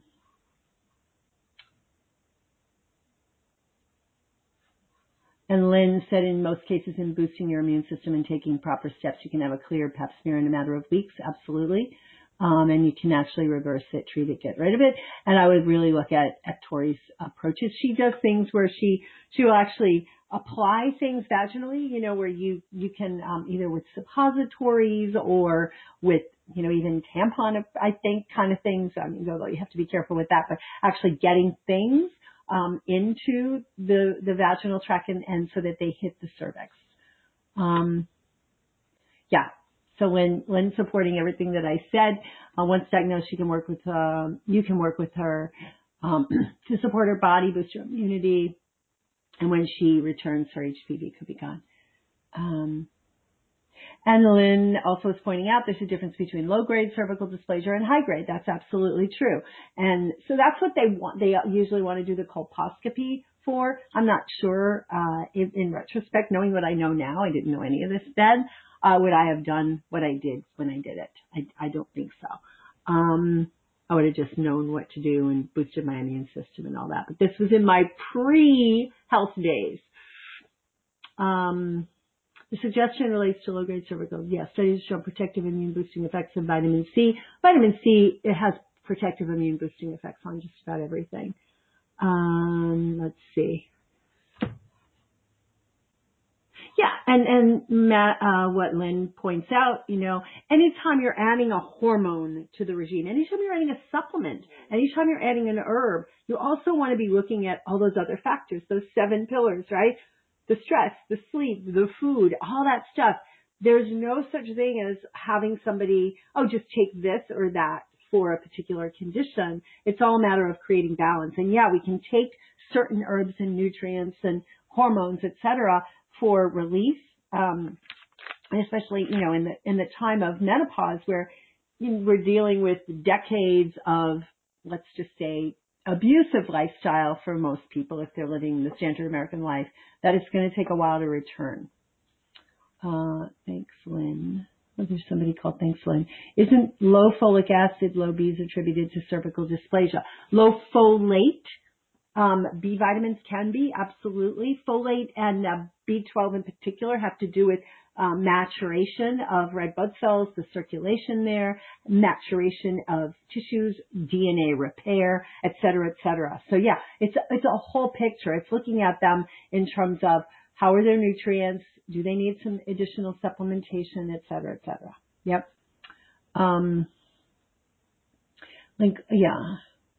And Lynn said in most cases in boosting your immune system and taking proper steps, you can have a clear pap smear in a matter of weeks. Absolutely. Um, and you can actually reverse it, treat it, get rid of it. And I would really look at, at Tori's approaches. She does things where she, she will actually apply things vaginally, you know, where you, you can, um, either with suppositories or with, you know, even tampon, I think, kind of things. I mean, although you have to be careful with that, but actually getting things Um, into the, the vaginal tract and, and so that they hit the cervix. Um, yeah. So Lynn, Lynn supporting everything that I said. Uh, once diagnosed, she can work with, um, you can work with her, um, to support her body, boost her immunity. And when she returns, her H P V could be gone. Um, And Lynn also is pointing out there's a difference between low-grade cervical dysplasia and high-grade. That's absolutely true. And so that's what they want. They usually want to do the colposcopy for. I'm not sure, uh, in, in retrospect, knowing what I know now, I didn't know any of this then, uh, would I have done what I did when I did it? I, I don't think so. Um, I would have just known what to do and boosted my immune system and all that. But this was in my pre-health days. Um, The suggestion relates to low-grade cervical. Yes, studies show protective immune-boosting effects of vitamin C. Vitamin C, it has protective immune-boosting effects on just about everything. Um, let's see. Yeah, and and Matt, uh, what Lynn points out, you know, anytime you're adding a hormone to the regime, anytime you're adding a supplement, anytime you're adding an herb, you also want to be looking at all those other factors, those seven pillars, right? The stress, the sleep, the food, all that stuff. There's no such thing as having somebody, oh, just take this or that for a particular condition. It's all a matter of creating balance. And yeah, we can take certain herbs and nutrients and hormones, et cetera, for relief, um, especially, you know, in the, in the time of menopause where you know, we're dealing with decades of, let's just say, abusive lifestyle for most people if they're living the standard American life, that it's going to take a while to return. Uh, thanks, Lynn. Oh, there's somebody called Thanks, Lynn. Isn't low folic acid, low B's attributed to cervical dysplasia? Low folate, um, B vitamins can be, absolutely. Folate and uh, B twelve in particular have to do with um, maturation of red blood cells, the circulation there, maturation of tissues, D N A repair, et cetera, et cetera. So yeah, it's, it's a whole picture. It's looking at them in terms of how are their nutrients, do they need some additional supplementation, et cetera, et cetera. Yep. Um, link, yeah.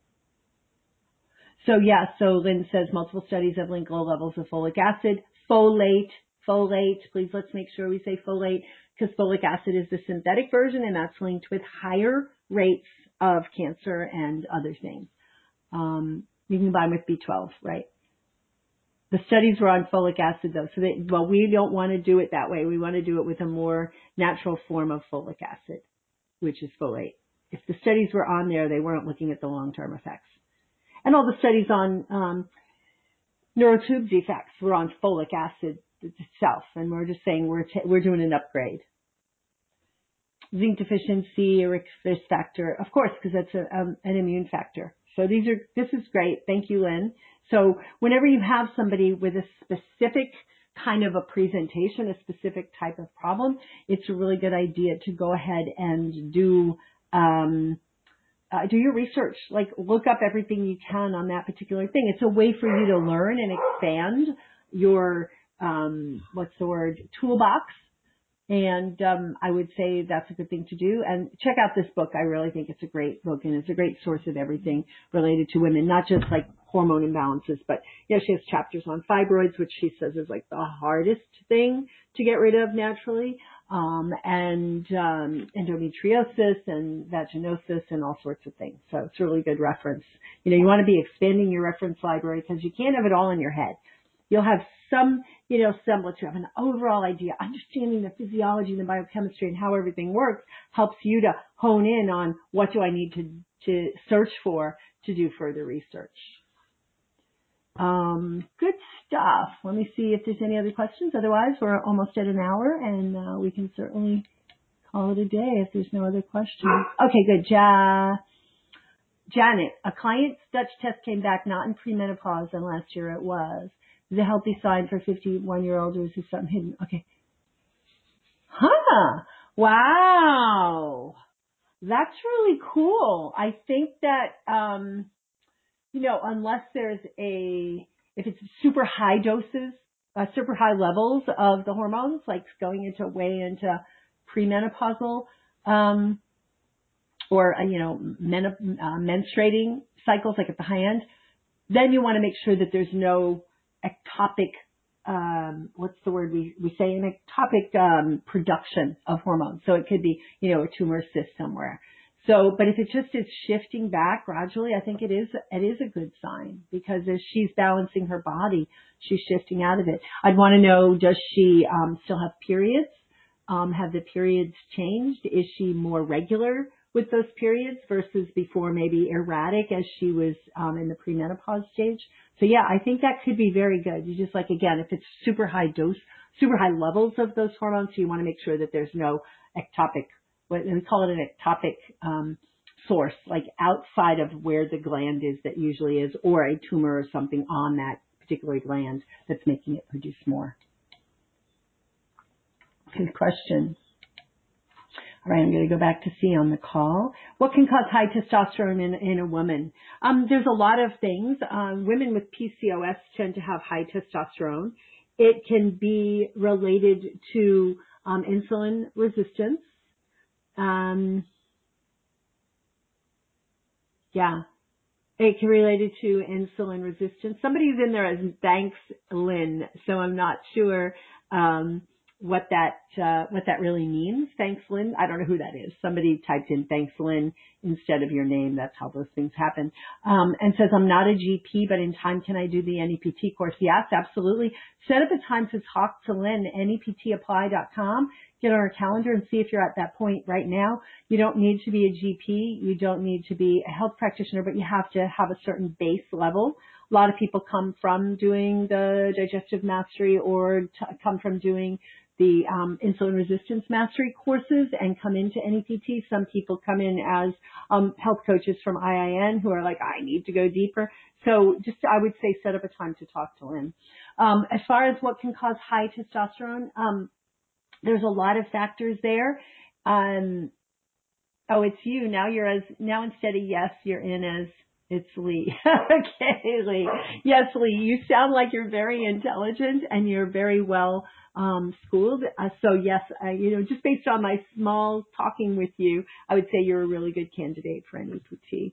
So yeah, so Lynn says multiple studies have linked low levels of folic acid, folate, folate. Please let's make sure we say folate because folic acid is the synthetic version and that's linked with higher rates of cancer and other things. Um, you can combine with B twelve, right? The studies were on folic acid though, so they, well, we don't want to do it that way. We want to do it with a more natural form of folic acid, which is folate. If the studies were on there, they weren't looking at the long-term effects. And all the studies on um, neurotube defects were on folic acid itself, and we're just saying we're t- we're doing an upgrade. Zinc deficiency, a risk factor, of course, because that's a, um, an immune factor. So these are this is great. Thank you, Lynn. So whenever you have somebody with a specific kind of a presentation, a specific type of problem, it's a really good idea to go ahead and do. Um, Uh, do your research, like look up everything you can on that particular thing. It's a way for you to learn and expand your, um, what's the word, toolbox. And um, I would say that's a good thing to do. And check out this book. I really think it's a great book and it's a great source of everything related to women, not just like hormone imbalances, but you know, she has chapters on fibroids, which she says is like the hardest thing to get rid of naturally. Um, and, um, endometriosis and vaginosis and all sorts of things. So it's a really good reference. You know, you want to be expanding your reference library because you can't have it all in your head. You'll have some, you know, semblance. You have an overall idea. Understanding the physiology and the biochemistry and how everything works helps you to hone in on what do I need to, to search for to do further research. Um, good stuff. Let me see if there's any other questions. Otherwise, we're almost at an hour, and uh, we can certainly call it a day if there's no other questions. Okay, good. Ja- Janet, a client's Dutch test came back not in premenopause, and last year it was. Is it a healthy sign for fifty-one-year-old, or is this something hidden? Okay. Huh. Wow. That's really cool. I think that, um, you know, unless there's a, if it's super high doses, uh, super high levels of the hormones, like going into way into premenopausal, um, or, uh, you know, men, uh, menstruating cycles, like at the high end, then you want to make sure that there's no ectopic, um, what's the word we, we say, an ectopic, um, production of hormones. So it could be, you know, a tumor cyst somewhere. So, but if it just is shifting back gradually, I think it is, it is a good sign because as she's balancing her body, she's shifting out of it. I'd want to know, does she, um, still have periods? Um, have the periods changed? Is she more regular with those periods versus before maybe erratic as she was, um, in the premenopause stage? So yeah, I think that could be very good. You just like, again, if it's super high dose, super high levels of those hormones, so you want to make sure that there's no ectopic, what we call it an ectopic um, source, like outside of where the gland is that usually is, or a tumor or something on that particular gland that's making it produce more. Good question. All right, I'm going to go back to C on the call. What can cause high testosterone in, in a woman? Um, there's a lot of things. Um, women with P C O S tend to have high testosterone. It can be related to um, insulin resistance. Um, yeah, it can be related to insulin resistance. Somebody's in there as thanks Lynn, so I'm not sure um, what that uh, what that really means. Thanks Lynn. I don't know who that is. Somebody typed in thanks Lynn instead of your name. That's how those things happen. Um, and says I'm not a G P, but in time can I do the N E P T course? Yes, absolutely. Set up a time to talk to Lynn. N E P T apply dot com. Get on our calendar and see if you're at that point right now. You don't need to be a G P. You don't need to be a health practitioner, but you have to have a certain base level. A lot of people come from doing the digestive mastery or t- come from doing the um, insulin resistance mastery courses and come into N E P T. Some people come in as um, health coaches from I I N who are like, I need to go deeper. So just, I would say, set up a time to talk to Lynn. Um, as far as what can cause high testosterone, um, there's a lot of factors there. Um, oh, it's you. Now you're as, now instead of yes, you're in as, it's Lee. Okay, Lee. Yes, Lee, you sound like you're very intelligent and you're very well um, schooled. Uh, so yes, uh, you know, just based on my small talking with you, I would say you're a really good candidate for N E P T.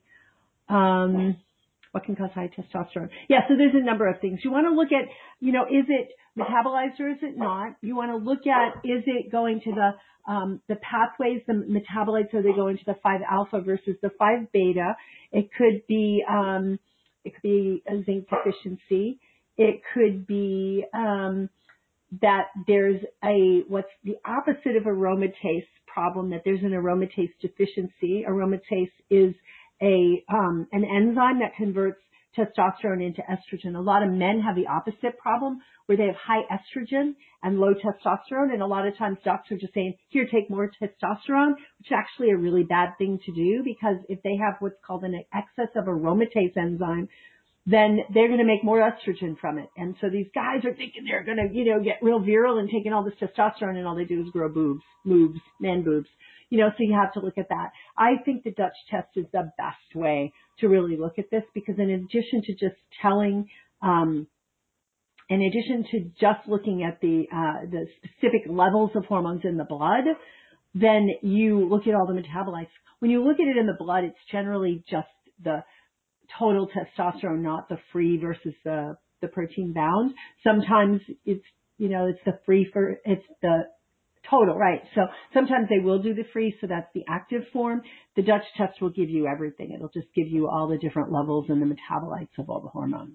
Um, what can cause high testosterone? Yeah, so there's a number of things. You want to look at, you know, is it metabolized or is it not? You want to look at, is it going to the um, the pathways, the metabolites, are they going to the five alpha versus the five beta? It could be um, it could be a zinc deficiency. It could be um, that there's a what's the opposite of aromatase problem, that there's an aromatase deficiency. Aromatase is a um, an enzyme that converts testosterone into estrogen. A lot of men have the opposite problem where they have high estrogen and low testosterone, and a lot of times doctors are just saying, here, take more testosterone, which is actually a really bad thing to do, because if they have what's called an excess of aromatase enzyme, then they're going to make more estrogen from it. And so these guys are thinking they're going to, you know, get real virile and taking all this testosterone, and all they do is grow boobs, boobs, man boobs. You know, so you have to look at that. I think the Dutch test is the best way to really look at this, because in addition to just telling, um, in addition to just looking at the, uh, the specific levels of hormones in the blood, then you look at all the metabolites. When you look at it in the blood, it's generally just the total testosterone, not the free versus the, the protein bound. Sometimes it's, you know, it's the free for, it's the total, right? So sometimes they will do the free, so that's the active form. The Dutch test will give you everything. It'll just give you all the different levels and the metabolites of all the hormones.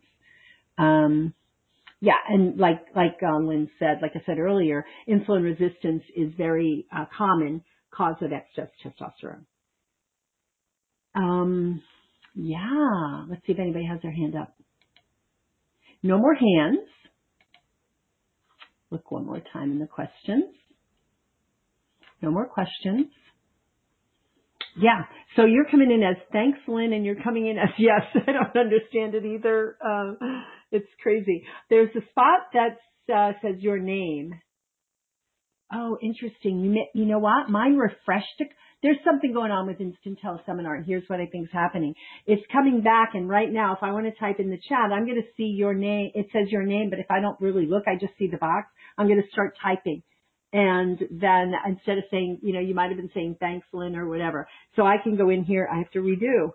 Um, yeah, and like like uh, Lynn said, like I said earlier, insulin resistance is very uh, common cause of excess testosterone. Um, yeah, let's see if anybody has their hand up. No more hands. Look one more time in the questions. No more questions. Yeah. So you're coming in as thanks, Lynn, and you're coming in as yes. I don't understand it either. Uh, it's crazy. There's a spot that uh, says your name. Oh, interesting. You, may, you know what? Mine refreshed. There's something going on with Instant Teleseminar, and here's what I think is happening. It's coming back, and right now, if I want to type in the chat, I'm going to see your name. It says your name, but if I don't really look, I just see the box. I'm going to start typing. And then instead of saying, you know, you might have been saying thanks, Lynn, or whatever. So I can go in here. I have to redo.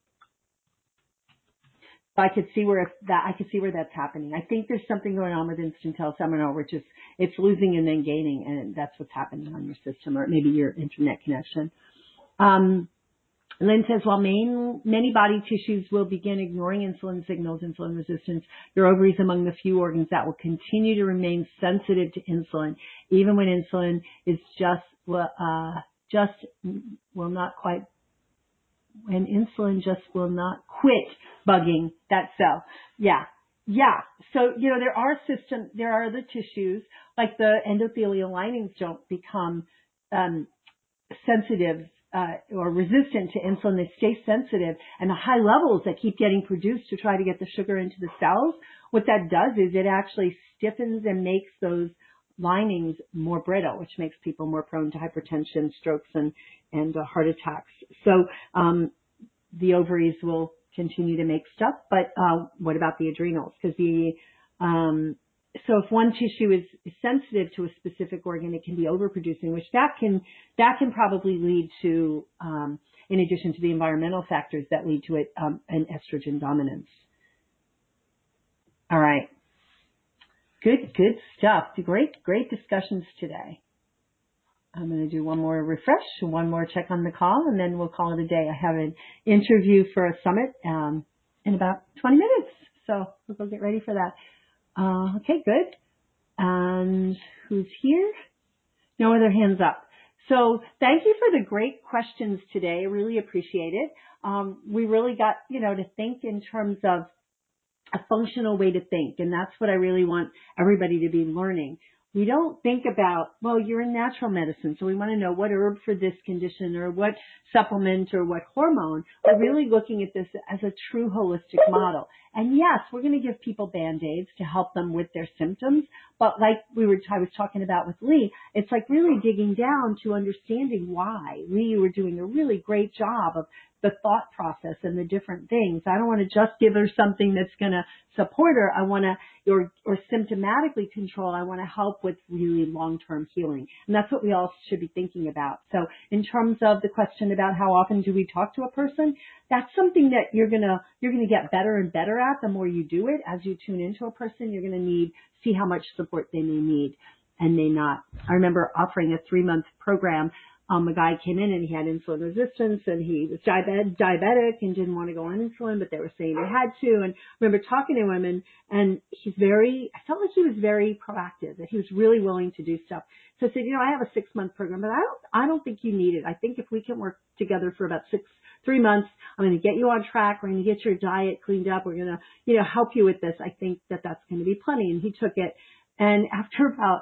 So I could see where that, I could see where that's happening. I think there's something going on with Instant Teleseminar, which is it's losing and then gaining, and that's what's happening on your system, or maybe your internet connection. Um, Lynn says, while main, many body tissues will begin ignoring insulin signals, insulin resistance, your ovaries among the few organs that will continue to remain sensitive to insulin, even when insulin is just, uh, just will not quite, when insulin just will not quit bugging that cell. Yeah. Yeah. So, you know, there are systems, there are other tissues, like the endothelial linings don't become, um, sensitive Uh, or resistant to insulin. They stay sensitive, and the high levels that keep getting produced to try to get the sugar into the cells, what that does is it actually stiffens and makes those linings more brittle, which makes people more prone to hypertension, strokes, and and uh, heart attacks. So um, the ovaries will continue to make stuff, but uh, what about the adrenals? Because the um, So if one tissue is, is sensitive to a specific organ, it can be overproducing, which that can that can probably lead to, um, in addition to the environmental factors that lead to it, um, an estrogen dominance. All right, good good stuff. Great great discussions today. I'm going to do one more refresh, one more check on the call, and then we'll call it a day. I have an interview for a summit um, in about twenty minutes, so we'll go get ready for that. Uh, okay, good. And who's here? No other hands up. So thank you for the great questions today. I really appreciate it. Um, we really got, you know, to think in terms of a functional way to think. And that's what I really want everybody to be learning. we don't think about, well, you're in natural medicine, so we want to know what herb for this condition or what supplement or what hormone. We're really looking at this as a true holistic model. And yes, we're going to give people Band-Aids to help them with their symptoms, but like we were, I was talking about with Lee, it's like really digging down to understanding why. Lee, you were doing a really great job of the thought process and the different things. I don't want to just give her something that's going to support her. I want to, or, or symptomatically control. I want to help with really long-term healing. And that's what we all should be thinking about. So in terms of the question about how often do we talk to a person, that's something that you're going to, you're going to get better and better at the more you do it. As you tune into a person, you're going to need, see how much support they may need and may not. I remember offering a three-month program. Um, a guy came in and he had insulin resistance and he was diabetic, diabetic and didn't want to go on insulin, but they were saying he had to. And I remember talking to him and, and he's very, I felt like he was very proactive, that he was really willing to do stuff. So I said, you know, I have a six month program, but I don't, I don't think you need it. I think if we can work together for about six, three months, I'm going to get you on track. We're going to get your diet cleaned up. We're going to, you know, help you with this. I think that that's going to be plenty. And he took it. And after about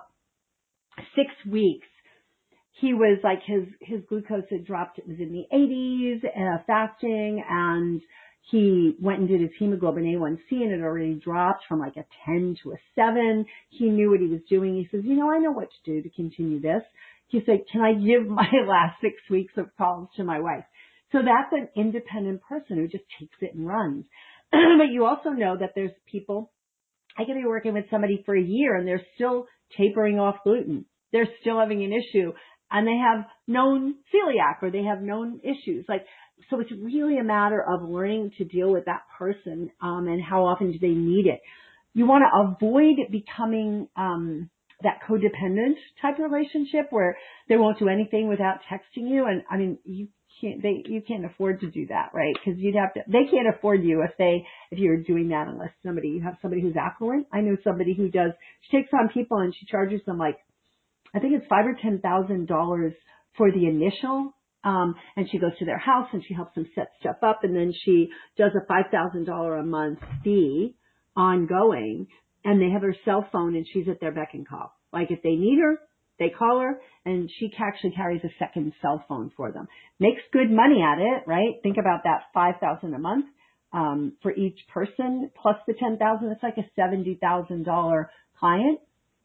six weeks, he was like, his, his glucose had dropped. It was in the eighties, uh, fasting, and he went and did his hemoglobin A one C and it already dropped from like a ten to a seven. He knew what he was doing. He says, you know, I know what to do to continue this. He said, can I give my last six weeks of calls to my wife? So that's an independent person who just takes it and runs. But you also know that there's people, I could be working with somebody for a year and they're still tapering off gluten. They're still having an issue. And they have known celiac or they have known issues. Like, so it's really a matter of learning to deal with that person, um, and how often do they need it. You want to avoid becoming, um, that codependent type of relationship where they won't do anything without texting you. And I mean, you can't, they, you can't afford to do that, right? Cause you'd have to, they can't afford you if they, if you're doing that unless somebody, you have somebody who's affluent. I know somebody who does, she takes on people and she charges them like, I think it's five or ten thousand dollars for the initial, um, and she goes to their house and she helps them set stuff up, and then she does a five thousand dollar a month fee ongoing, and they have her cell phone and she's at their beck and call. Like if they need her, they call her, and she actually carries a second cell phone for them. Makes good money at it, right? Think about that, five thousand a month um, for each person plus the ten thousand. It's like a seventy thousand dollar client.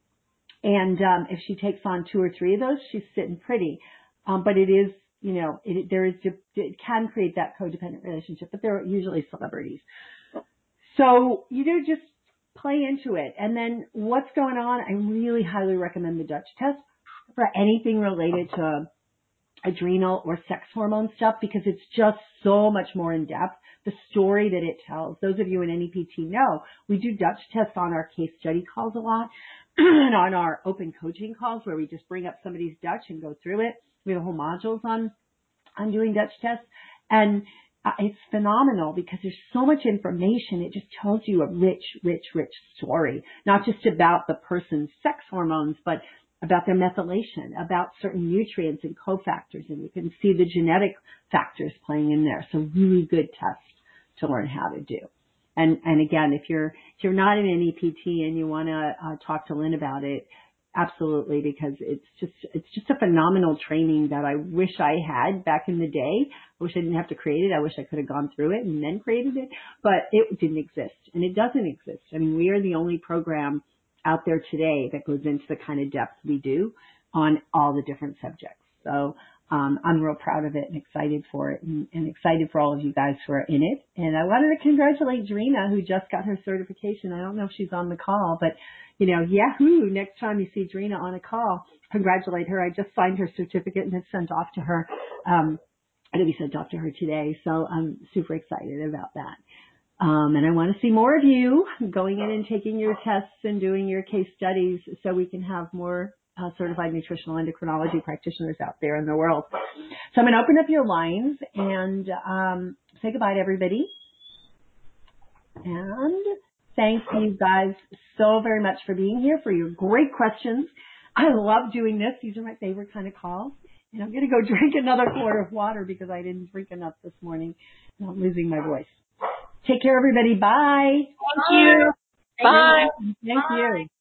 And um, if she takes on two or three of those, she's sitting pretty. Um, but it is, you know, it, there is, it can create that codependent relationship, but they're usually celebrities. So, you know, just play into it. And then what's going on? I really highly recommend the Dutch test for anything related to adrenal or sex hormone stuff, because it's just so much more in depth. The story that it tells. Those of you in N E P T know we do Dutch tests on our case study calls a lot and on our open coaching calls where we just bring up somebody's Dutch and go through it. We have whole modules on, on doing Dutch tests, and uh, it's phenomenal because there's so much information. It just tells you a rich, rich, rich story, not just about the person's sex hormones, but about their methylation, about certain nutrients and cofactors, and you can see the genetic factors playing in there. So really good test to learn how to do. And and again, if you're if you're not an N E P T and you want to uh, talk to Lynn about it, absolutely, because it's just it's just a phenomenal training that I wish I had back in the day. I wish I didn't have to create it. I wish I could have gone through it and then created it, but it didn't exist, and it doesn't exist. I mean, we are the only program out there today that goes into the kind of depth we do on all the different subjects. So um, I'm real proud of it and excited for it, and, and excited for all of you guys who are in it. And I wanted to congratulate Drina, who just got her certification. I don't know if she's on the call, but, you know, yahoo, next time you see Drina on a call, congratulate her. I just signed her certificate and it's sent off to her. Um, it'll be sent off to her today. So I'm super excited about that. Um, and I want to see more of you going in and taking your tests and doing your case studies so we can have more uh, certified nutritional endocrinology practitioners out there in the world. So I'm going to open up your lines and um, say goodbye to everybody. And thank you guys so very much for being here, for your great questions. I love doing this. These are my favorite kind of calls. And I'm going to go drink another quart of water because I didn't drink enough this morning. And I'm losing my voice. Take care, everybody. Bye.
Thank you. Bye.
Thank you.